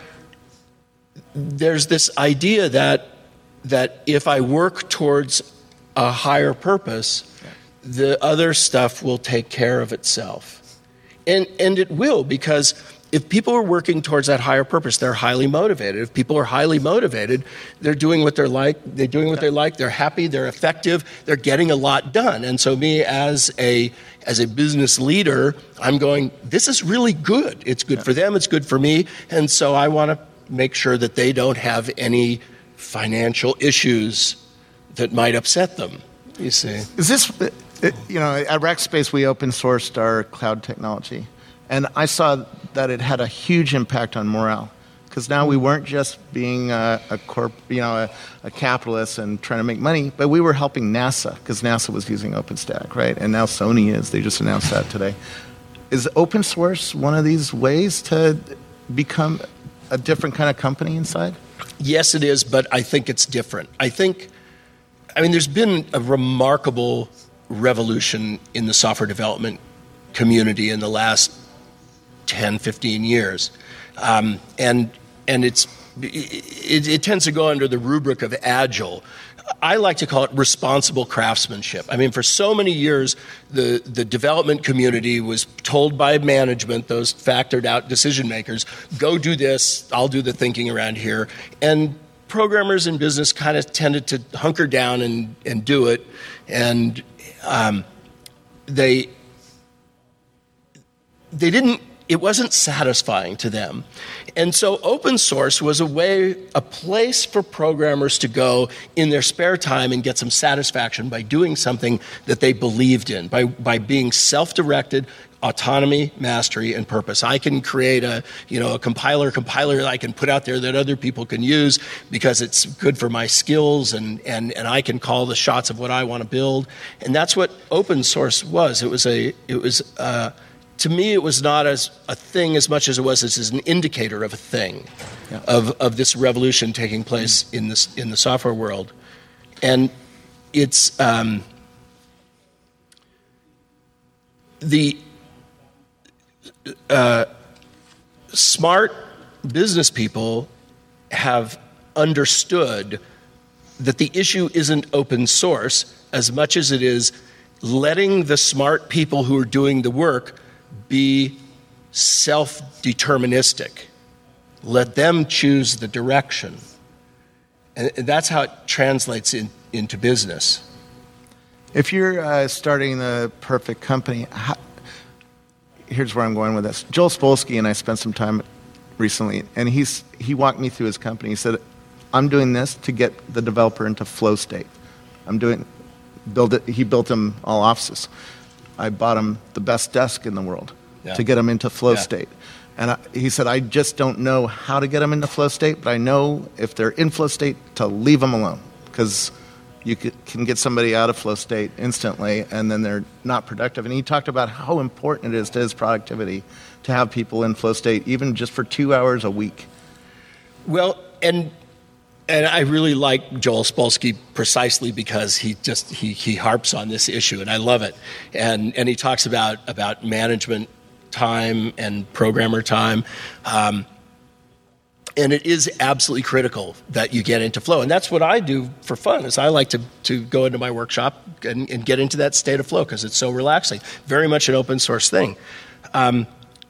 there's this idea that, that if I work towards a higher purpose, the other stuff will take care of itself. And, and it will, because if people are working towards that higher purpose, they're highly motivated. If people are highly motivated, they're doing what they're like, they're doing what they like, they're happy, they're effective, they're getting a lot done. And so me as a as a business leader, I'm going, this is really good. It's good for them, it's good for me, and so I want to make sure that they don't have any financial issues that might upset them, you see. Is this, you know, at Rackspace we open sourced our cloud technology. And I saw that it had a huge impact on morale, because now we weren't just being a, a corp, you know, a, a capitalist and trying to make money, but we were helping NASA, because NASA was using OpenStack, right? And now Sony is. They just announced that today. Is open source one of these ways to become a different kind of company inside? Yes, it is, but I think it's different. I think, I mean, there's been a remarkable revolution in the software development community in the last ten, fifteen years. Um, and and it's it, it tends to go under the rubric of agile. I like to call it responsible craftsmanship. I mean, for so many years, the, the development community was told by management, those factored out decision makers, go do this, I'll do the thinking around here. And programmers in business kind of tended to hunker down and, and do it. And um, they they didn't It wasn't satisfying to them. And so open source was a way, a place for programmers to go in their spare time and get some satisfaction by doing something that they believed in, by, by being self-directed, autonomy, mastery, and purpose. I can create a, you know, a compiler, compiler that I can put out there that other people can use because it's good for my skills, and, and, and I can call the shots of what I want to build. And that's what open source was. It was a, it was, uh, to me, it was not as a thing as much as it was as an indicator of a thing, yeah. of, of this revolution taking place in this in the software world. And it's um, the uh, smart business people have understood that the issue isn't open source as much as it is letting the smart people who are doing the work be self-deterministic. Let them choose the direction. And that's how it translates in, into business. If you're uh, starting the perfect company, how, here's where I'm going with this. Joel Spolsky and I spent some time recently, and he's he walked me through his company. He said, I'm doing this to get the developer into flow state. I'm doing, build it, he built him all offices. I bought him the best desk in the world yeah. to get him into flow yeah. state. And I, he said, I just don't know how to get them into flow state, but I know if they're in flow state to leave them alone, because you can get somebody out of flow state instantly and then they're not productive. And he talked about how important it is to his productivity to have people in flow state, even just for two hours a week. Well, and and I really like Joel Spolsky precisely because he just he he harps on this issue, and I love it. And and he talks about about management time and programmer time. Um, And it is absolutely critical that you get into flow. And that's what I do for fun, is I like to, to go into my workshop and, and get into that state of flow because it's so relaxing. Very much an open source thing. Um,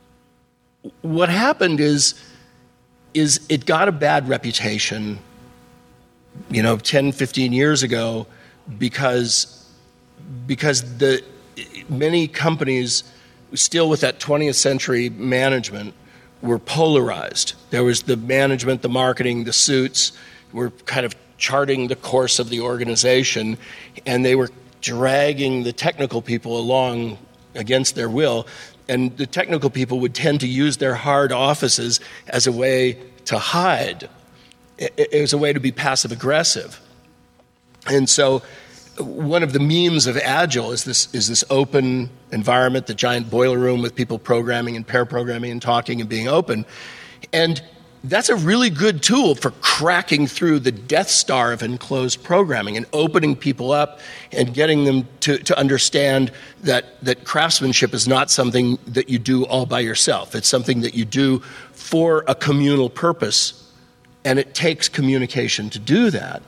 what happened is, is it got a bad reputation, you know, ten, fifteen years ago because, because the many companies still with that twentieth century management were polarized. There was the management, the marketing, the suits were kind of charting the course of the organization, and they were dragging the technical people along against their will. And the technical people would tend to use their hard offices as a way to hide. It was a way to be passive aggressive. And so one of the memes of Agile is this is this open environment, the giant boiler room with people programming and pair programming and talking and being open. And that's a really good tool for cracking through the Death Star of enclosed programming and opening people up and getting them to, to understand that, that craftsmanship is not something that you do all by yourself. It's something that you do for a communal purpose, and it takes communication to do that.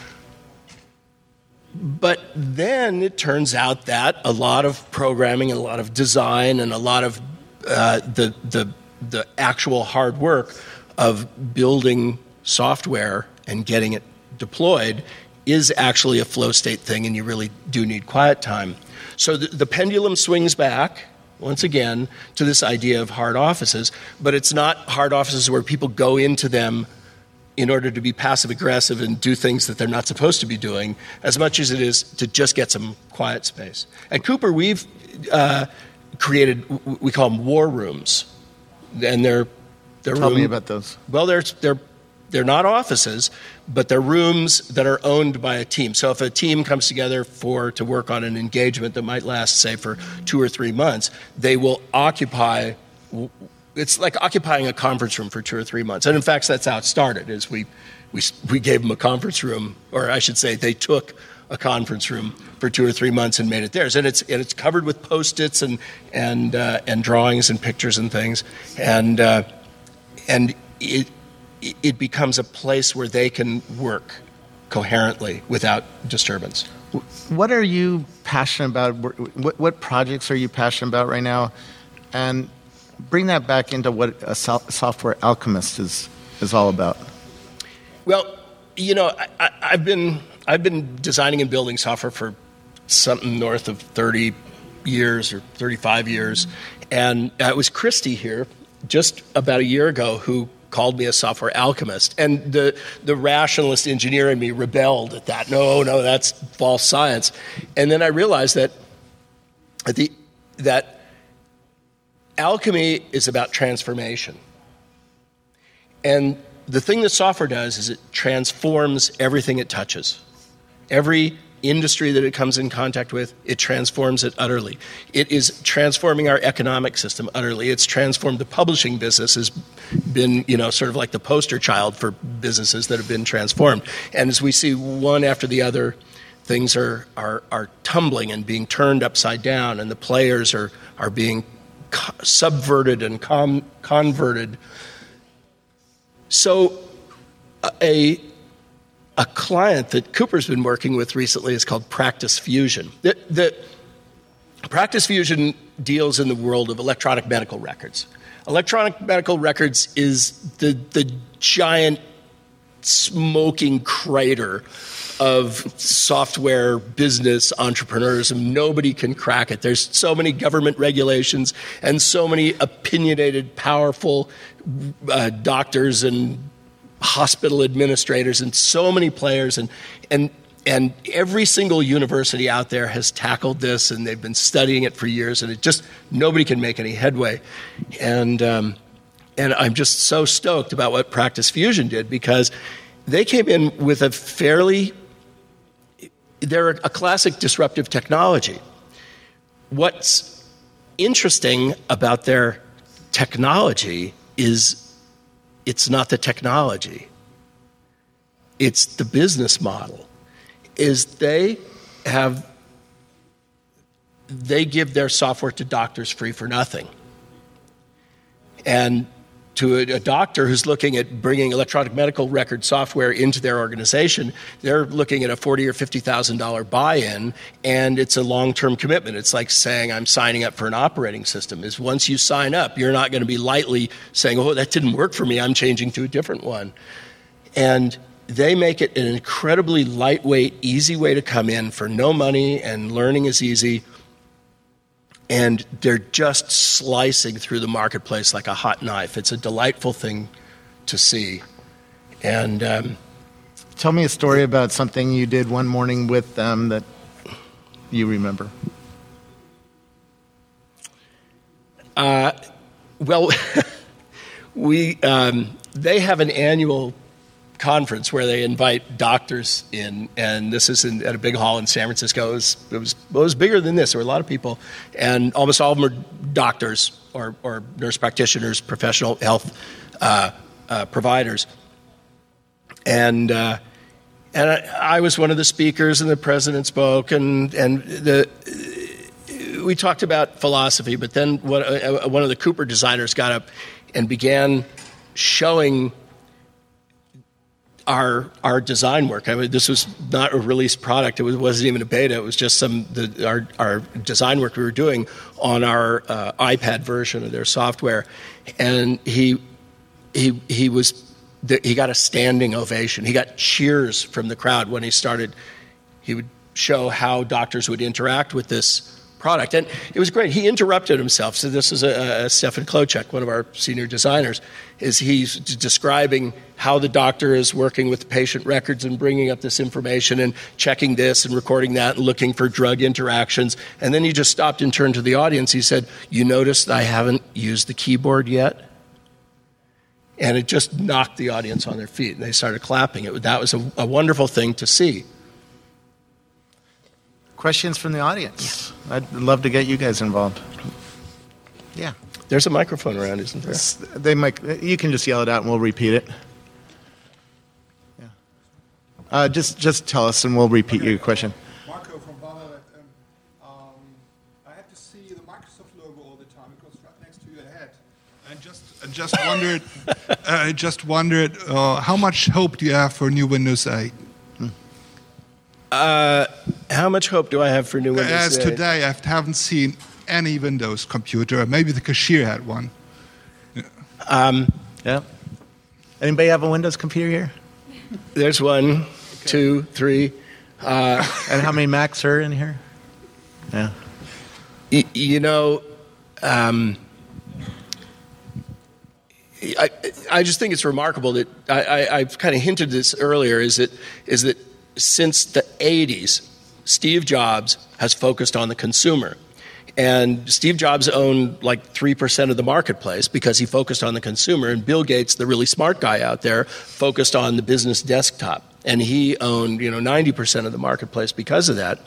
But then it turns out that a lot of programming and a lot of design and a lot of uh, the, the, the actual hard work of building software and getting it deployed is actually a flow state thing, and you really do need quiet time. So the, the pendulum swings back, once again, to this idea of hard offices, but it's not hard offices where people go into them in order to be passive-aggressive and do things that they're not supposed to be doing, as much as it is to just get some quiet space. At Cooper, we've uh, created, we call them war rooms. And they're, they're Tell room, me about those. Well, they're, they're, they're not offices, but they're rooms that are owned by a team. So if a team comes together for to work on an engagement that might last, say, for two or three months, they will occupy... It's like occupying a conference room for two or three months. And in fact, that's how it started, is we, we, we gave them a conference room, or I should say they took a conference room for two or three months and made it theirs. And it's, and it's covered with Post-its and, and, uh, and drawings and pictures and things. And, uh, and it, it becomes a place where they can work coherently without disturbance. What are you passionate about? What, what projects are you passionate about right now? And bring that back into what a so- software alchemist is is all about. Well, you know, I, I, I've been I've been designing and building software for something north of thirty years or thirty-five years, and uh, it was Christy here just about a year ago who called me a software alchemist, and the the rationalist engineer in me rebelled at that. No, no, that's false science. And then I realized that at the that. Alchemy is about transformation. And the thing that software does is it transforms everything it touches. Every industry that it comes in contact with, it transforms it utterly. It is transforming our economic system utterly. It's transformed the publishing business, has been, you know, sort of like the poster child for businesses that have been transformed. And as we see one after the other, things are are, are tumbling and being turned upside down, and the players are, are being subverted and com- converted. So a, a client that Cooper's been working with recently is called Practice Fusion. The, the Practice Fusion deals in the world of electronic medical records. Electronic medical records is the the giant smoking crater of software business entrepreneurs, and nobody can crack it. There's so many government regulations and so many opinionated, powerful uh, doctors and hospital administrators and so many players, and and and every single university out there has tackled this, and they've been studying it for years, and it just nobody can make any headway. And um, and I'm just so stoked about what Practice Fusion did, because they came in with a fairly they're a classic disruptive technology. What's interesting about their technology is it's not the technology. It's the business model. Is they have, they give their software to doctors free for nothing. And to a, a doctor who's looking at bringing electronic medical record software into their organization, they're looking at a forty thousand dollars or fifty thousand dollars buy-in, and it's a long-term commitment. It's like saying, I'm signing up for an operating system. Is once you sign up, you're not going to be lightly saying, oh, that didn't work for me, I'm changing to a different one. And they make it an incredibly lightweight, easy way to come in for no money, and learning is easy. And they're just slicing through the marketplace like a hot knife. It's a delightful thing to see. And um, tell me a story about something you did one morning with them that you remember. Uh, well, we um, they have an annual conference where they invite doctors in, and this is in, at a big hall in San Francisco. It was, it was, it was bigger than this. There were a lot of people, and almost all of them are doctors or, or nurse practitioners, professional health uh, uh, providers. And uh, and I, I was one of the speakers, and the president spoke, and and the we talked about philosophy. But then one, uh, one of the Cooper designers got up and began showing our our design work. I mean, this was not a released product. It was, wasn't even a beta. It was just some the, our our design work we were doing on our uh, iPad version of their software. And he he he was he got a standing ovation. He got cheers from the crowd when he started. He would show how doctors would interact with this product, and it was great. He interrupted himself. So this is a, a Stefan Klochek, one of our senior designers, is he's describing how the doctor is working with patient records and bringing up this information and checking this and recording that and looking for drug interactions. And then he just stopped and turned to the audience. He said, "You noticed I haven't used the keyboard yet?" And it just knocked the audience on their feet, and they started clapping. It, that was a, a wonderful thing to see. Questions from the audience? Yeah. I'd love to get you guys involved. Yeah. There's a microphone around, isn't there? They might, you can just yell it out and we'll repeat it. Yeah. Uh, just just tell us and we'll repeat your question. Marco from Valorant. Um, I had to see the Microsoft logo all the time. It was right next to your head. And just I just wondered, uh, I just wondered uh, how much hope do you have for new Windows eight? Uh, how much hope do I have for new Windows As eight? today, I haven't seen any Windows computer. Maybe the cashier had one. Yeah. Um, yeah. Anybody have a Windows computer here? There's one, okay. two, three. Uh, and how many Macs are in here? Yeah. Y- you know, um, I, I just think it's remarkable that I, I, I've kind of hinted this earlier. Is that is that since the eighties, Steve Jobs has focused on the consumer. And Steve Jobs owned like three percent of the marketplace because he focused on the consumer. And Bill Gates, the really smart guy out there, focused on the business desktop. And he owned, you know, ninety percent of the marketplace because of that.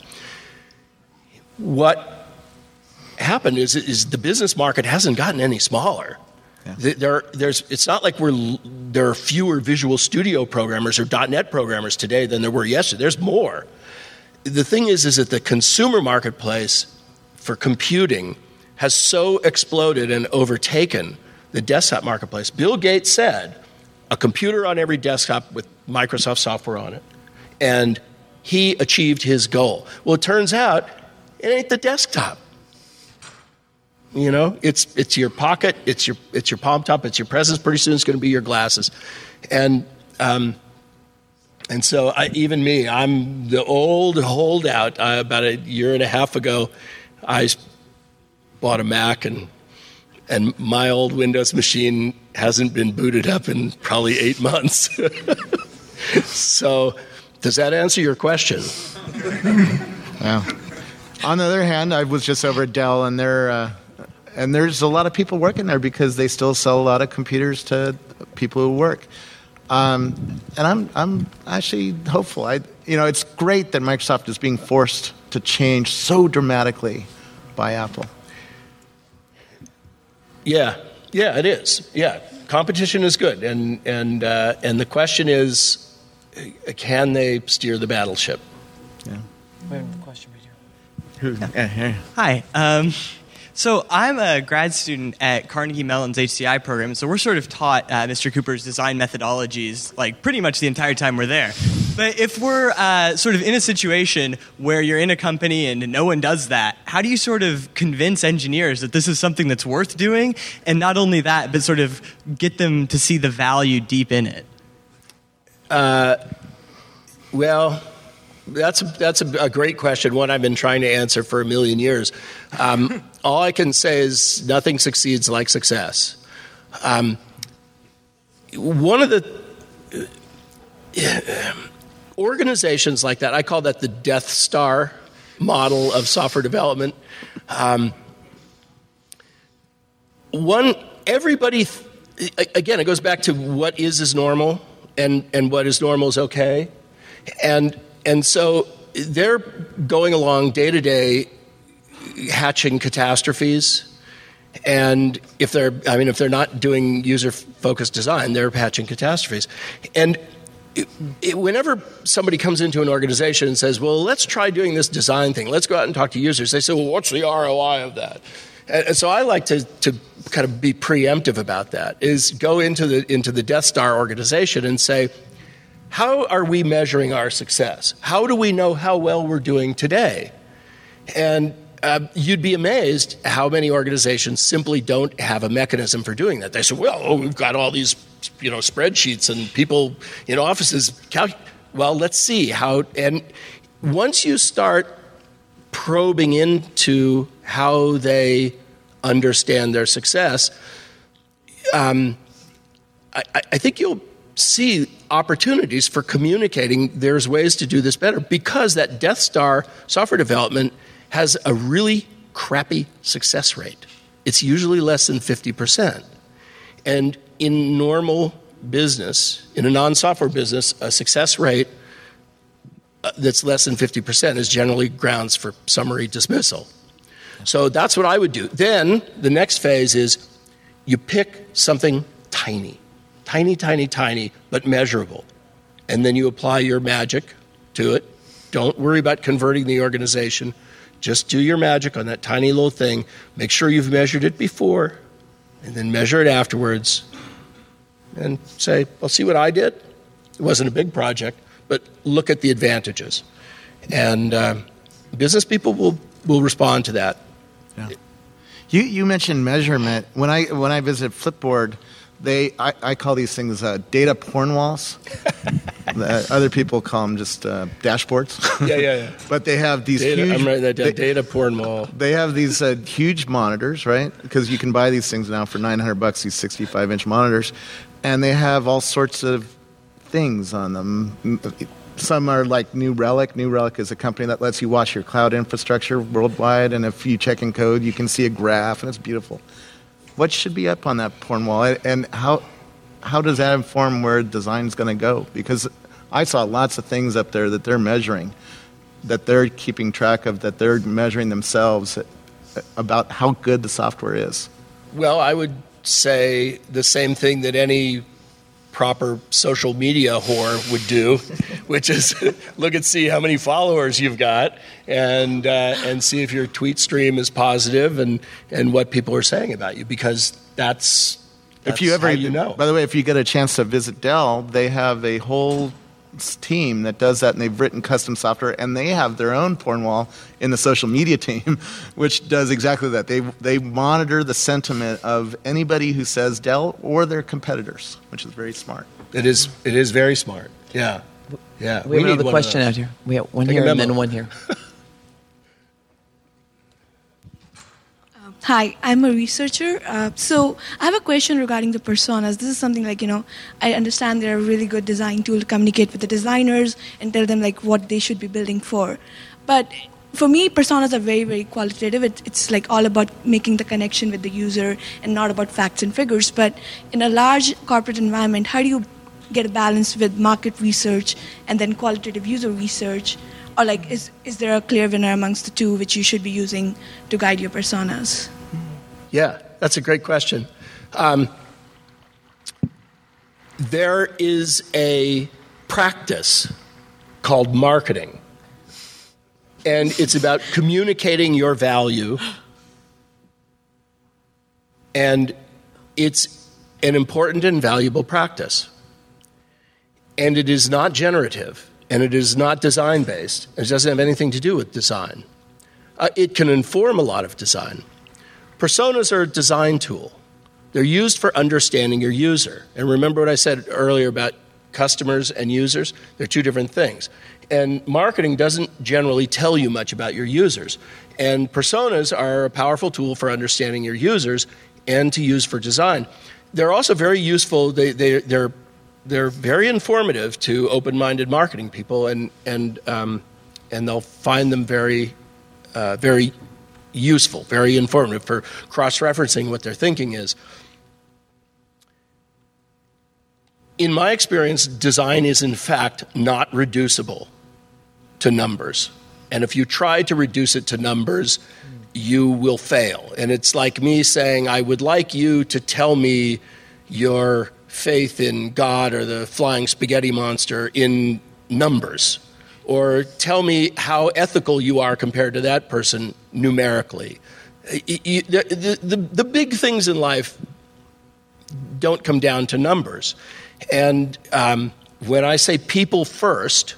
What happened is, is the business market hasn't gotten any smaller. Yeah. There, there's, it's not like we're, there are fewer Visual Studio programmers or .NET programmers today than there were yesterday. There's more. The thing is, is that the consumer marketplace for computing has so exploded and overtaken the desktop marketplace. Bill Gates said, a computer on every desktop with Microsoft software on it. And he achieved his goal. Well, it turns out it ain't the desktop. You know, it's it's your pocket, it's your it's your palm top, it's your presence. Pretty soon, it's going to be your glasses, and um, and so I, even me, I'm the old holdout. Uh, about a year and a half ago, I bought a Mac, and and my old Windows machine hasn't been booted up in probably eight months. So, does that answer your question? Yeah. On the other hand, I was just over at Dell, and they're. Uh, And there's a lot of people working there because they still sell a lot of computers to people who work. Um, and I'm I'm actually hopeful. I you know it's great that Microsoft is being forced to change so dramatically by Apple. Yeah, yeah, it is. Yeah, competition is good, and and uh, and the question is, can they steer the battleship? Yeah. We have a question right here. Yeah, yeah. Hi. Um, So I'm a grad student at Carnegie Mellon's H C I program, so we're sort of taught uh, Mister Cooper's design methodologies like pretty much the entire time we're there. But if we're uh, sort of in a situation where you're in a company and no one does that, how do you sort of convince engineers that this is something that's worth doing? And not only that, but sort of get them to see the value deep in it? Uh, well... That's a, that's a, a great question, one I've been trying to answer for a million years. Um, all I can say is nothing succeeds like success. Um, one of the uh, organizations like that, I call that the Death Star model of software development. Um, one, everybody, th- again, it goes back to what is is normal and, and what is normal is okay. And And so they're going along day to day, hatching catastrophes. And if they're, I mean, if they're not doing user-focused design, they're hatching catastrophes. And it, it, whenever somebody comes into an organization and says, "Well, let's try doing this design thing. Let's go out and talk to users," they say, "Well, what's the R O I of that?" And, and so I like to to kind of be preemptive about that. Is go into the into the Death Star organization and say, how are we measuring our success? How do we know how well we're doing today? And uh, you'd be amazed how many organizations simply don't have a mechanism for doing that. They say, well, oh, we've got all these, you know, spreadsheets and people in offices. Cal- well, let's see how. And once you start probing into how they understand their success, um, I, I think you'll see opportunities for communicating there's ways to do this better, because that Death Star software development has a really crappy success rate. It's usually less than fifty percent. And in normal business, in a non-software business, a success rate that's less than fifty percent is generally grounds for summary dismissal. So that's what I would do. Then the next phase is you pick something tiny. Tiny, tiny, tiny, but measurable. And then you apply your magic to it. Don't worry about converting the organization. Just do your magic on that tiny little thing. Make sure you've measured it before, and then measure it afterwards. And say, well, see what I did? It wasn't a big project, but look at the advantages. And uh, business people will, will respond to that. Yeah. You, you mentioned measurement. When I, when I visit Flipboard, They, I, I call these things uh, data porn walls. uh, other people call them just uh, dashboards. Yeah, yeah, yeah. But they have these data, huge... I'm writing that down. They, data porn wall. They have these uh, huge monitors, right? Because you can buy these things now for nine hundred bucks, these sixty-five inch monitors. And they have all sorts of things on them. Some are like New Relic. New Relic is a company that lets you watch your cloud infrastructure worldwide. And if you check in code, you can see a graph, and it's beautiful. What should be up on that porn wall, and how how does that inform where design is going to go? Because I saw lots of things up there that they're measuring, that they're keeping track of, that they're measuring themselves about how good the software is. Well, I would say the same thing that any proper social media whore would do, which is look and see how many followers you've got, and uh, and see if your tweet stream is positive, and, and what people are saying about you, because that's, that's if you ever, how you know. By the way, if you get a chance to visit Dell, they have a whole team that does that, and they've written custom software, and they have their own porn wall in the social media team, which does exactly that. They they monitor the sentiment of anybody who says Dell or their competitors, which is very smart. It is. It is very smart. Yeah. Yeah. We, we have need another one question of those. out here. We have one Take a here and memo. then one here. Hi, I'm a researcher. Uh, so I have a question regarding the personas. This is something like, you know, I understand they're a really good design tool to communicate with the designers and tell them like what they should be building for. But for me, personas are very, very qualitative. It, it's like all about making the connection with the user and not about facts and figures. But in a large corporate environment, how do you get a balance with market research and then qualitative user research? Or like, is, is there a clear winner amongst the two which you should be using to guide your personas? Yeah, that's a great question. Um, there is a practice called marketing, and it's about communicating your value, and it's an important and valuable practice. And it is not generative, and it is not design-based. It doesn't have anything to do with design. Uh, it can inform a lot of design. Personas are a design tool. They're used for understanding your user. And remember what I said earlier about customers and users? They're two different things. And marketing doesn't generally tell you much about your users. And personas are a powerful tool for understanding your users and to use for design. They're also very useful. They, they, they're, they're very informative to open-minded marketing people, and, and, um, and they'll find them very, uh, very useful, very informative for cross-referencing what their thinking is. In my experience, design is in fact not reducible to numbers. And if you try to reduce it to numbers, you will fail. And it's like me saying, I would like you to tell me your faith in God or the flying spaghetti monster in numbers. Or tell me how ethical you are compared to that person numerically. The, the, the, the big things in life don't come down to numbers. And um, when I say people first,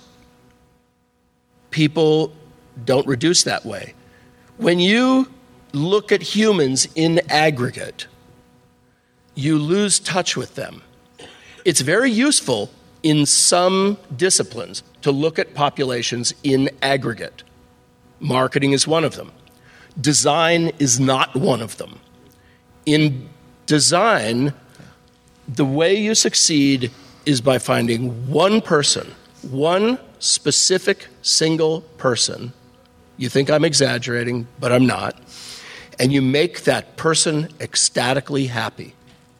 people don't reduce that way. When you look at humans in aggregate, you lose touch with them. It's very useful in some disciplines to look at populations in aggregate. Marketing is one of them. Design is not one of them. In design, the way you succeed is by finding one person, one specific single person. You think I'm exaggerating, but I'm not. And you make that person ecstatically happy.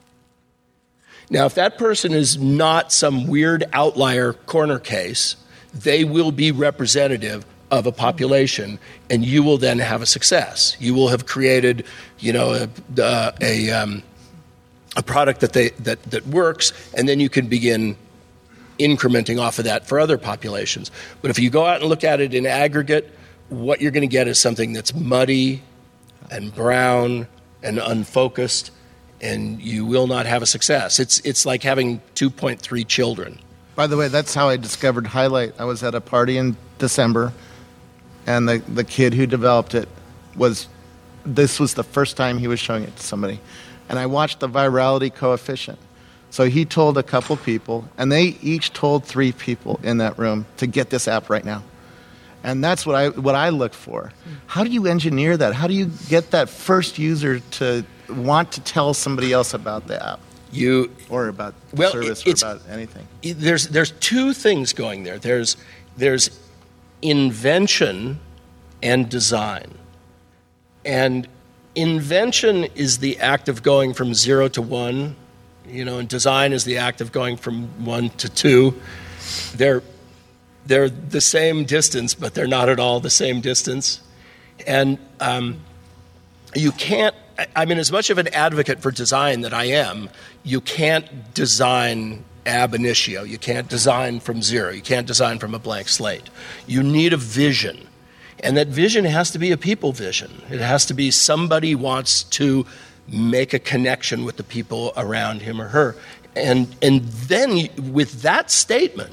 Now, if that person is not some weird outlier corner case, they will be representative of a population, and you will then have a success. You will have created, you know, a, uh, a, um, a product that they that, that works, and then you can begin incrementing off of that for other populations. But if you go out and look at it in aggregate, what you're going to get is something that's muddy and brown and unfocused, and you will not have a success. It's it's like having two point three children. By the way, that's how I discovered Highlight. I was at a party in December, and the, the kid who developed it was, this was the first time he was showing it to somebody. And I watched the virality coefficient. So he told a couple people, and they each told three people in that room to get this app right now. And that's what I what I look for. How do you engineer that? How do you get that first user to want to tell somebody else about the app? You or about the well, service it's, or about anything? There's there's two things going there. There's there's invention and design. And invention is the act of going from zero to one, you know, and design is the act of going from one to two. They're they're the same distance, but they're not at all the same distance. And um, you can't, I mean, as much of an advocate for design that I am, you can't design ab initio. You can't design from zero. You can't design from a blank slate. You need a vision. And that vision has to be a people vision. It has to be somebody wants to make a connection with the people around him or her. And, and then with that statement,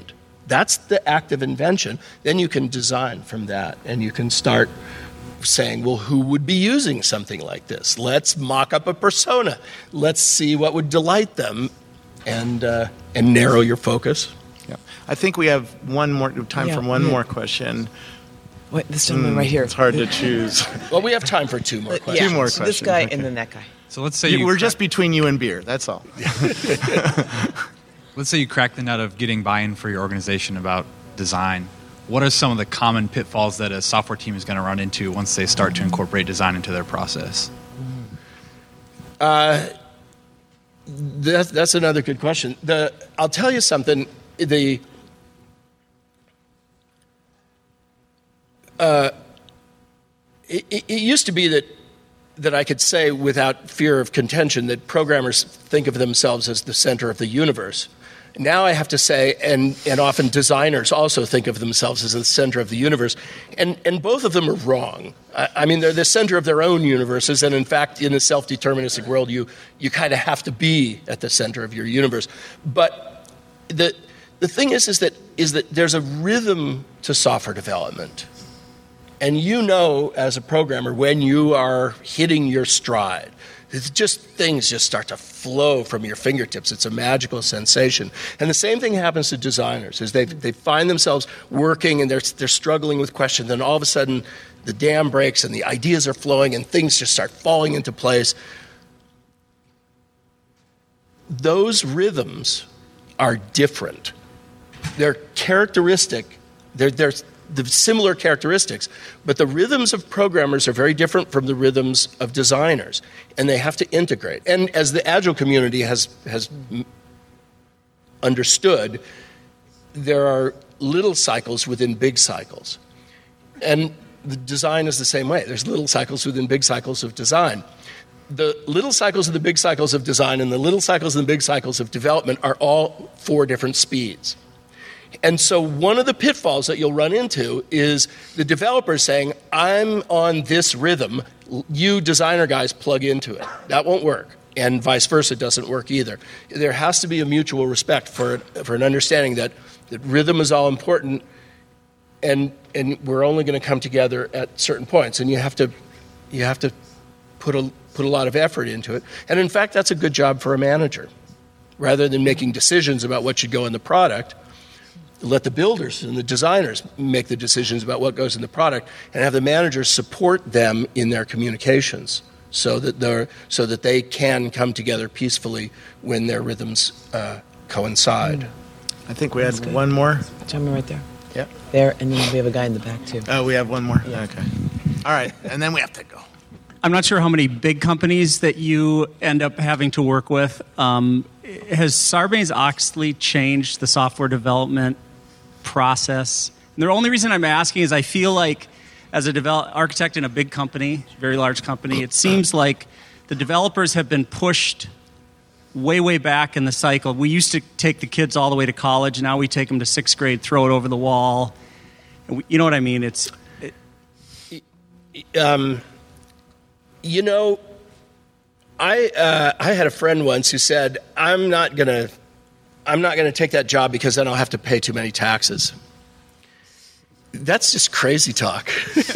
That's the act of invention. Then you can design from that, and you can start saying, well, who would be using something like this? Let's mock up a persona. Let's see what would delight them, and uh, and narrow your focus. Yeah. I think we have one more time Yeah, for one yeah. more question. Wait, this gentleman right here. It's hard to choose. Well, we have time for two more questions. Two more So this questions, guy okay. and then that guy. So let's say You- you we're crack- just between you and beer. That's all. let's say you crack the nut of getting buy-in for your organization about design. What are some of the common pitfalls that a software team is going to run into once they start to incorporate design into their process? Uh, that's, that's another good question. The, I'll tell you something. The uh, it, it used to be that that I could say without fear of contention that programmers think of themselves as the center of the universe. Now I have to say, and, and often designers also think of themselves as the center of the universe, and, and both of them are wrong. I, I mean, they're the center of their own universes, and in fact, in a self-deterministic world, you, you kind of have to be at the center of your universe. But the, the thing is, is that, is that there's a rhythm to software development. And you know, as a programmer, when you are hitting your stride, it's just things just start to flow from your fingertips. It's a magical sensation. And the same thing happens to designers, is they they find themselves working and they're they're struggling with questions, and all of a sudden the dam breaks and the ideas are flowing and things just start falling into place. Those rhythms are different. They're characteristic. They're they're the similar characteristics, but the rhythms of programmers are very different from the rhythms of designers, and they have to integrate. And as the Agile community has has understood, there are little cycles within big cycles. And the design is the same way. There's little cycles within big cycles of design. The little cycles of the big cycles of design and the little cycles of the big cycles of development are all four different speeds. And so one of the pitfalls that you'll run into is the developer saying, I'm on this rhythm, you designer guys plug into it. That won't work. And vice versa doesn't work either. There has to be a mutual respect for, for an understanding that, that rhythm is all important, and and we're only going to come together at certain points. And you have to you have to put a put a lot of effort into it. And in fact, that's a good job for a manager. Rather than making decisions about what should go in the product, let the builders and the designers make the decisions about what goes in the product, and have the managers support them in their communications so that they're so that they can come together peacefully when their rhythms uh, coincide. I think we had one more. Gentleman right there. Yep. There, and then we have a guy in the back too. Oh, we have one more? Okay. All right, and then we have to go. I'm not sure how many big companies that you end up having to work with. Um, has Sarbanes-Oxley changed the software development process? And the only reason I'm asking is I feel like as a develop- architect in a big company, very large company, it seems like the developers have been pushed way, way back in the cycle. We used to take the kids all the way to college. Now we take them to sixth grade, throw it over the wall. And we, you know what I mean? It's it, Um, you know, I uh, I had a friend once who said, "I'm not gonna, I'm not gonna take that job because then I'll have to pay too many taxes." That's just crazy talk.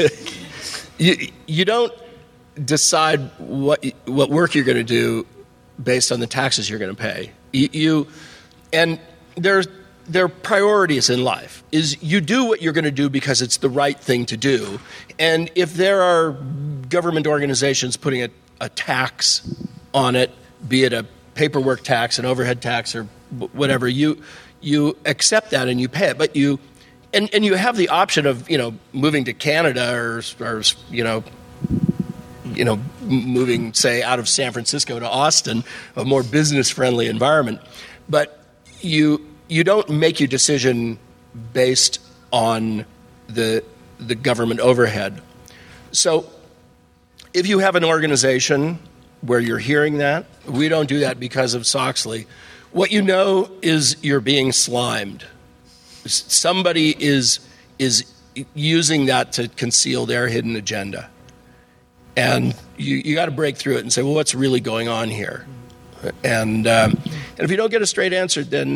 you you don't decide what what work you're going to do based on the taxes you're going to pay. You, you and there's their priorities in life is you do what you're going to do because it's the right thing to do. And if there are government organizations putting a, a tax on it, be it a paperwork tax, an overhead tax, or whatever, you you accept that and you pay it. But you and, and you have the option of, you know, moving to Canada or or you know you know moving, say, out of San Francisco to Austin, a more business friendly environment. But you You don't make your decision based on the the government overhead. So if you have an organization where you're hearing that, we don't do that because of Soxley. What you know is you're being slimed. Somebody is is using that to conceal their hidden agenda. And you, you got to break through it and say, well, what's really going on here? And um, and if you don't get a straight answer, then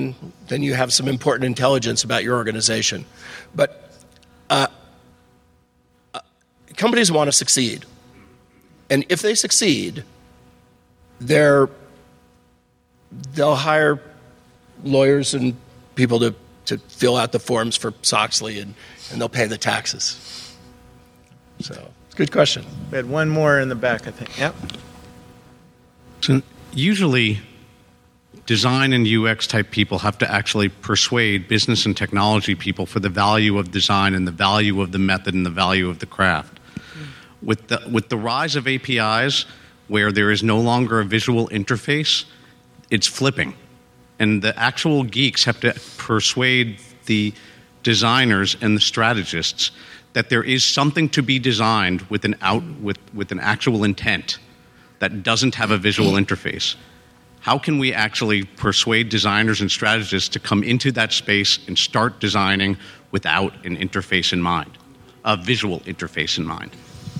then you have some important intelligence about your organization. But uh, uh, companies want to succeed. And if they succeed, they're, they'll hire lawyers and people to, to fill out the forms for Soxley, and, and they'll pay the taxes. So, good question. We had one more in the back, I think. Yep. So usually, design and U X type people have to actually persuade business and technology people for the value of design and the value of the method and the value of the craft. Mm-hmm. With the, with the rise of A P Is, where there is no longer a visual interface, it's flipping. And the actual geeks have to persuade the designers and the strategists that there is something to be designed with an out with, with an actual intent that doesn't have a visual interface. How can we actually persuade designers and strategists to come into that space and start designing without an interface in mind, a visual interface in mind?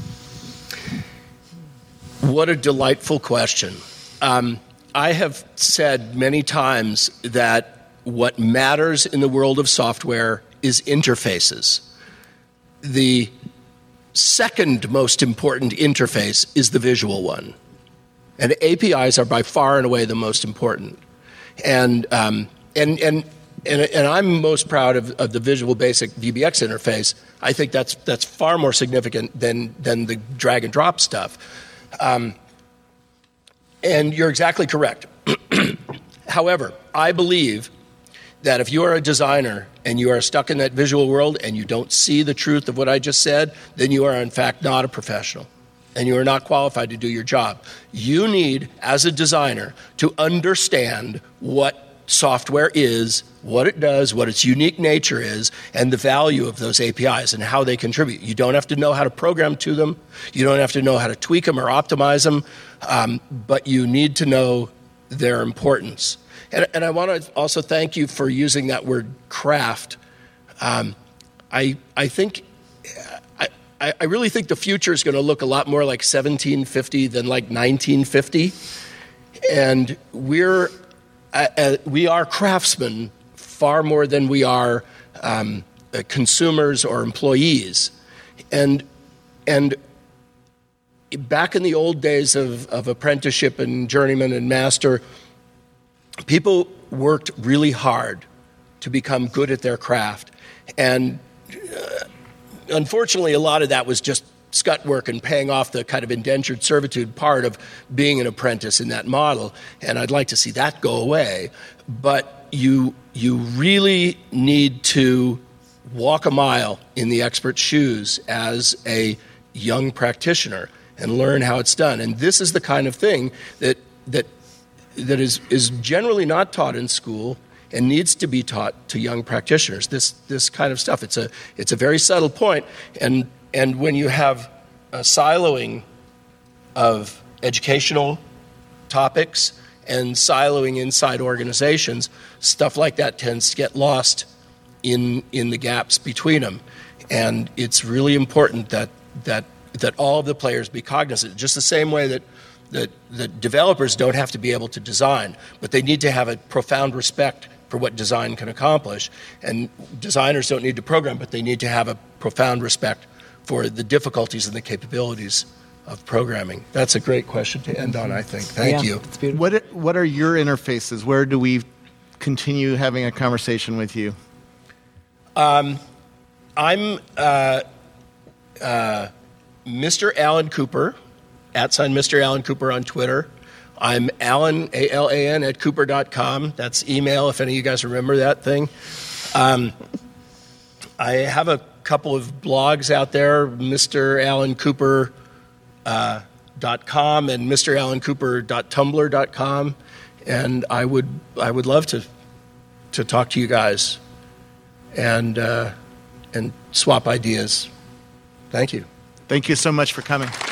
What a delightful question. Um, I have said many times that what matters in the world of software is interfaces. The second most important interface is the visual one. And A P Is are by far and away the most important. And um, and, and and and I'm most proud of, of the Visual Basic V B X interface. I think that's that's far more significant than than the drag and drop stuff. Um, and you're exactly correct. However, I believe that if you are a designer and you are stuck in that visual world and you don't see the truth of what I just said, then you are in fact not a professional and you are not qualified to do your job. You need, as a designer, to understand what software is, what it does, what its unique nature is, and the value of those A P Is and how they contribute. You don't have to know how to program to them. You don't have to know how to tweak them or optimize them, um, but you need to know their importance. And, and I want to also thank you for using that word craft. Um, I, I think... I, I really think the future is going to look a lot more like seventeen fifty than like nineteen fifty. And we're, uh, uh, we are craftsmen far more than we are um, uh, consumers or employees. And, and back in the old days of, of apprenticeship and journeyman and master, people worked really hard to become good at their craft. And uh, unfortunately, a lot of that was just scut work and paying off the kind of indentured servitude part of being an apprentice in that model. And I'd like to see that go away. But you, you really need to walk a mile in the expert's shoes as a young practitioner and learn how it's done. And this is the kind of thing that, that, that is, is generally not taught in school and needs to be taught to young practitioners. This this kind of stuff. It's a it's a very subtle point, and and when you have a siloing of educational topics and siloing inside organizations, stuff like that tends to get lost in in the gaps between them. And it's really important that that that all of the players be cognizant. Just the same way that that that developers don't have to be able to design, but they need to have a profound respect for what design can accomplish. And designers don't need to program, but they need to have a profound respect for the difficulties and the capabilities of programming. That's a great question to end on, I think. Thank yeah, you. It's beautiful. What What are your interfaces? Where do we continue having a conversation with you? Um, I'm uh, uh, Mister Alan Cooper, at sign Mister Alan Cooper on Twitter. I'm Alan, A L A N, at Cooper dot com. That's email, if any of you guys remember that thing. Um, I have a couple of blogs out there, Mister Alan Cooper dot com and Mister Alan Cooper dot tumblr dot com. And I would I would love to to talk to you guys and uh, and swap ideas. Thank you. Thank you so much for coming.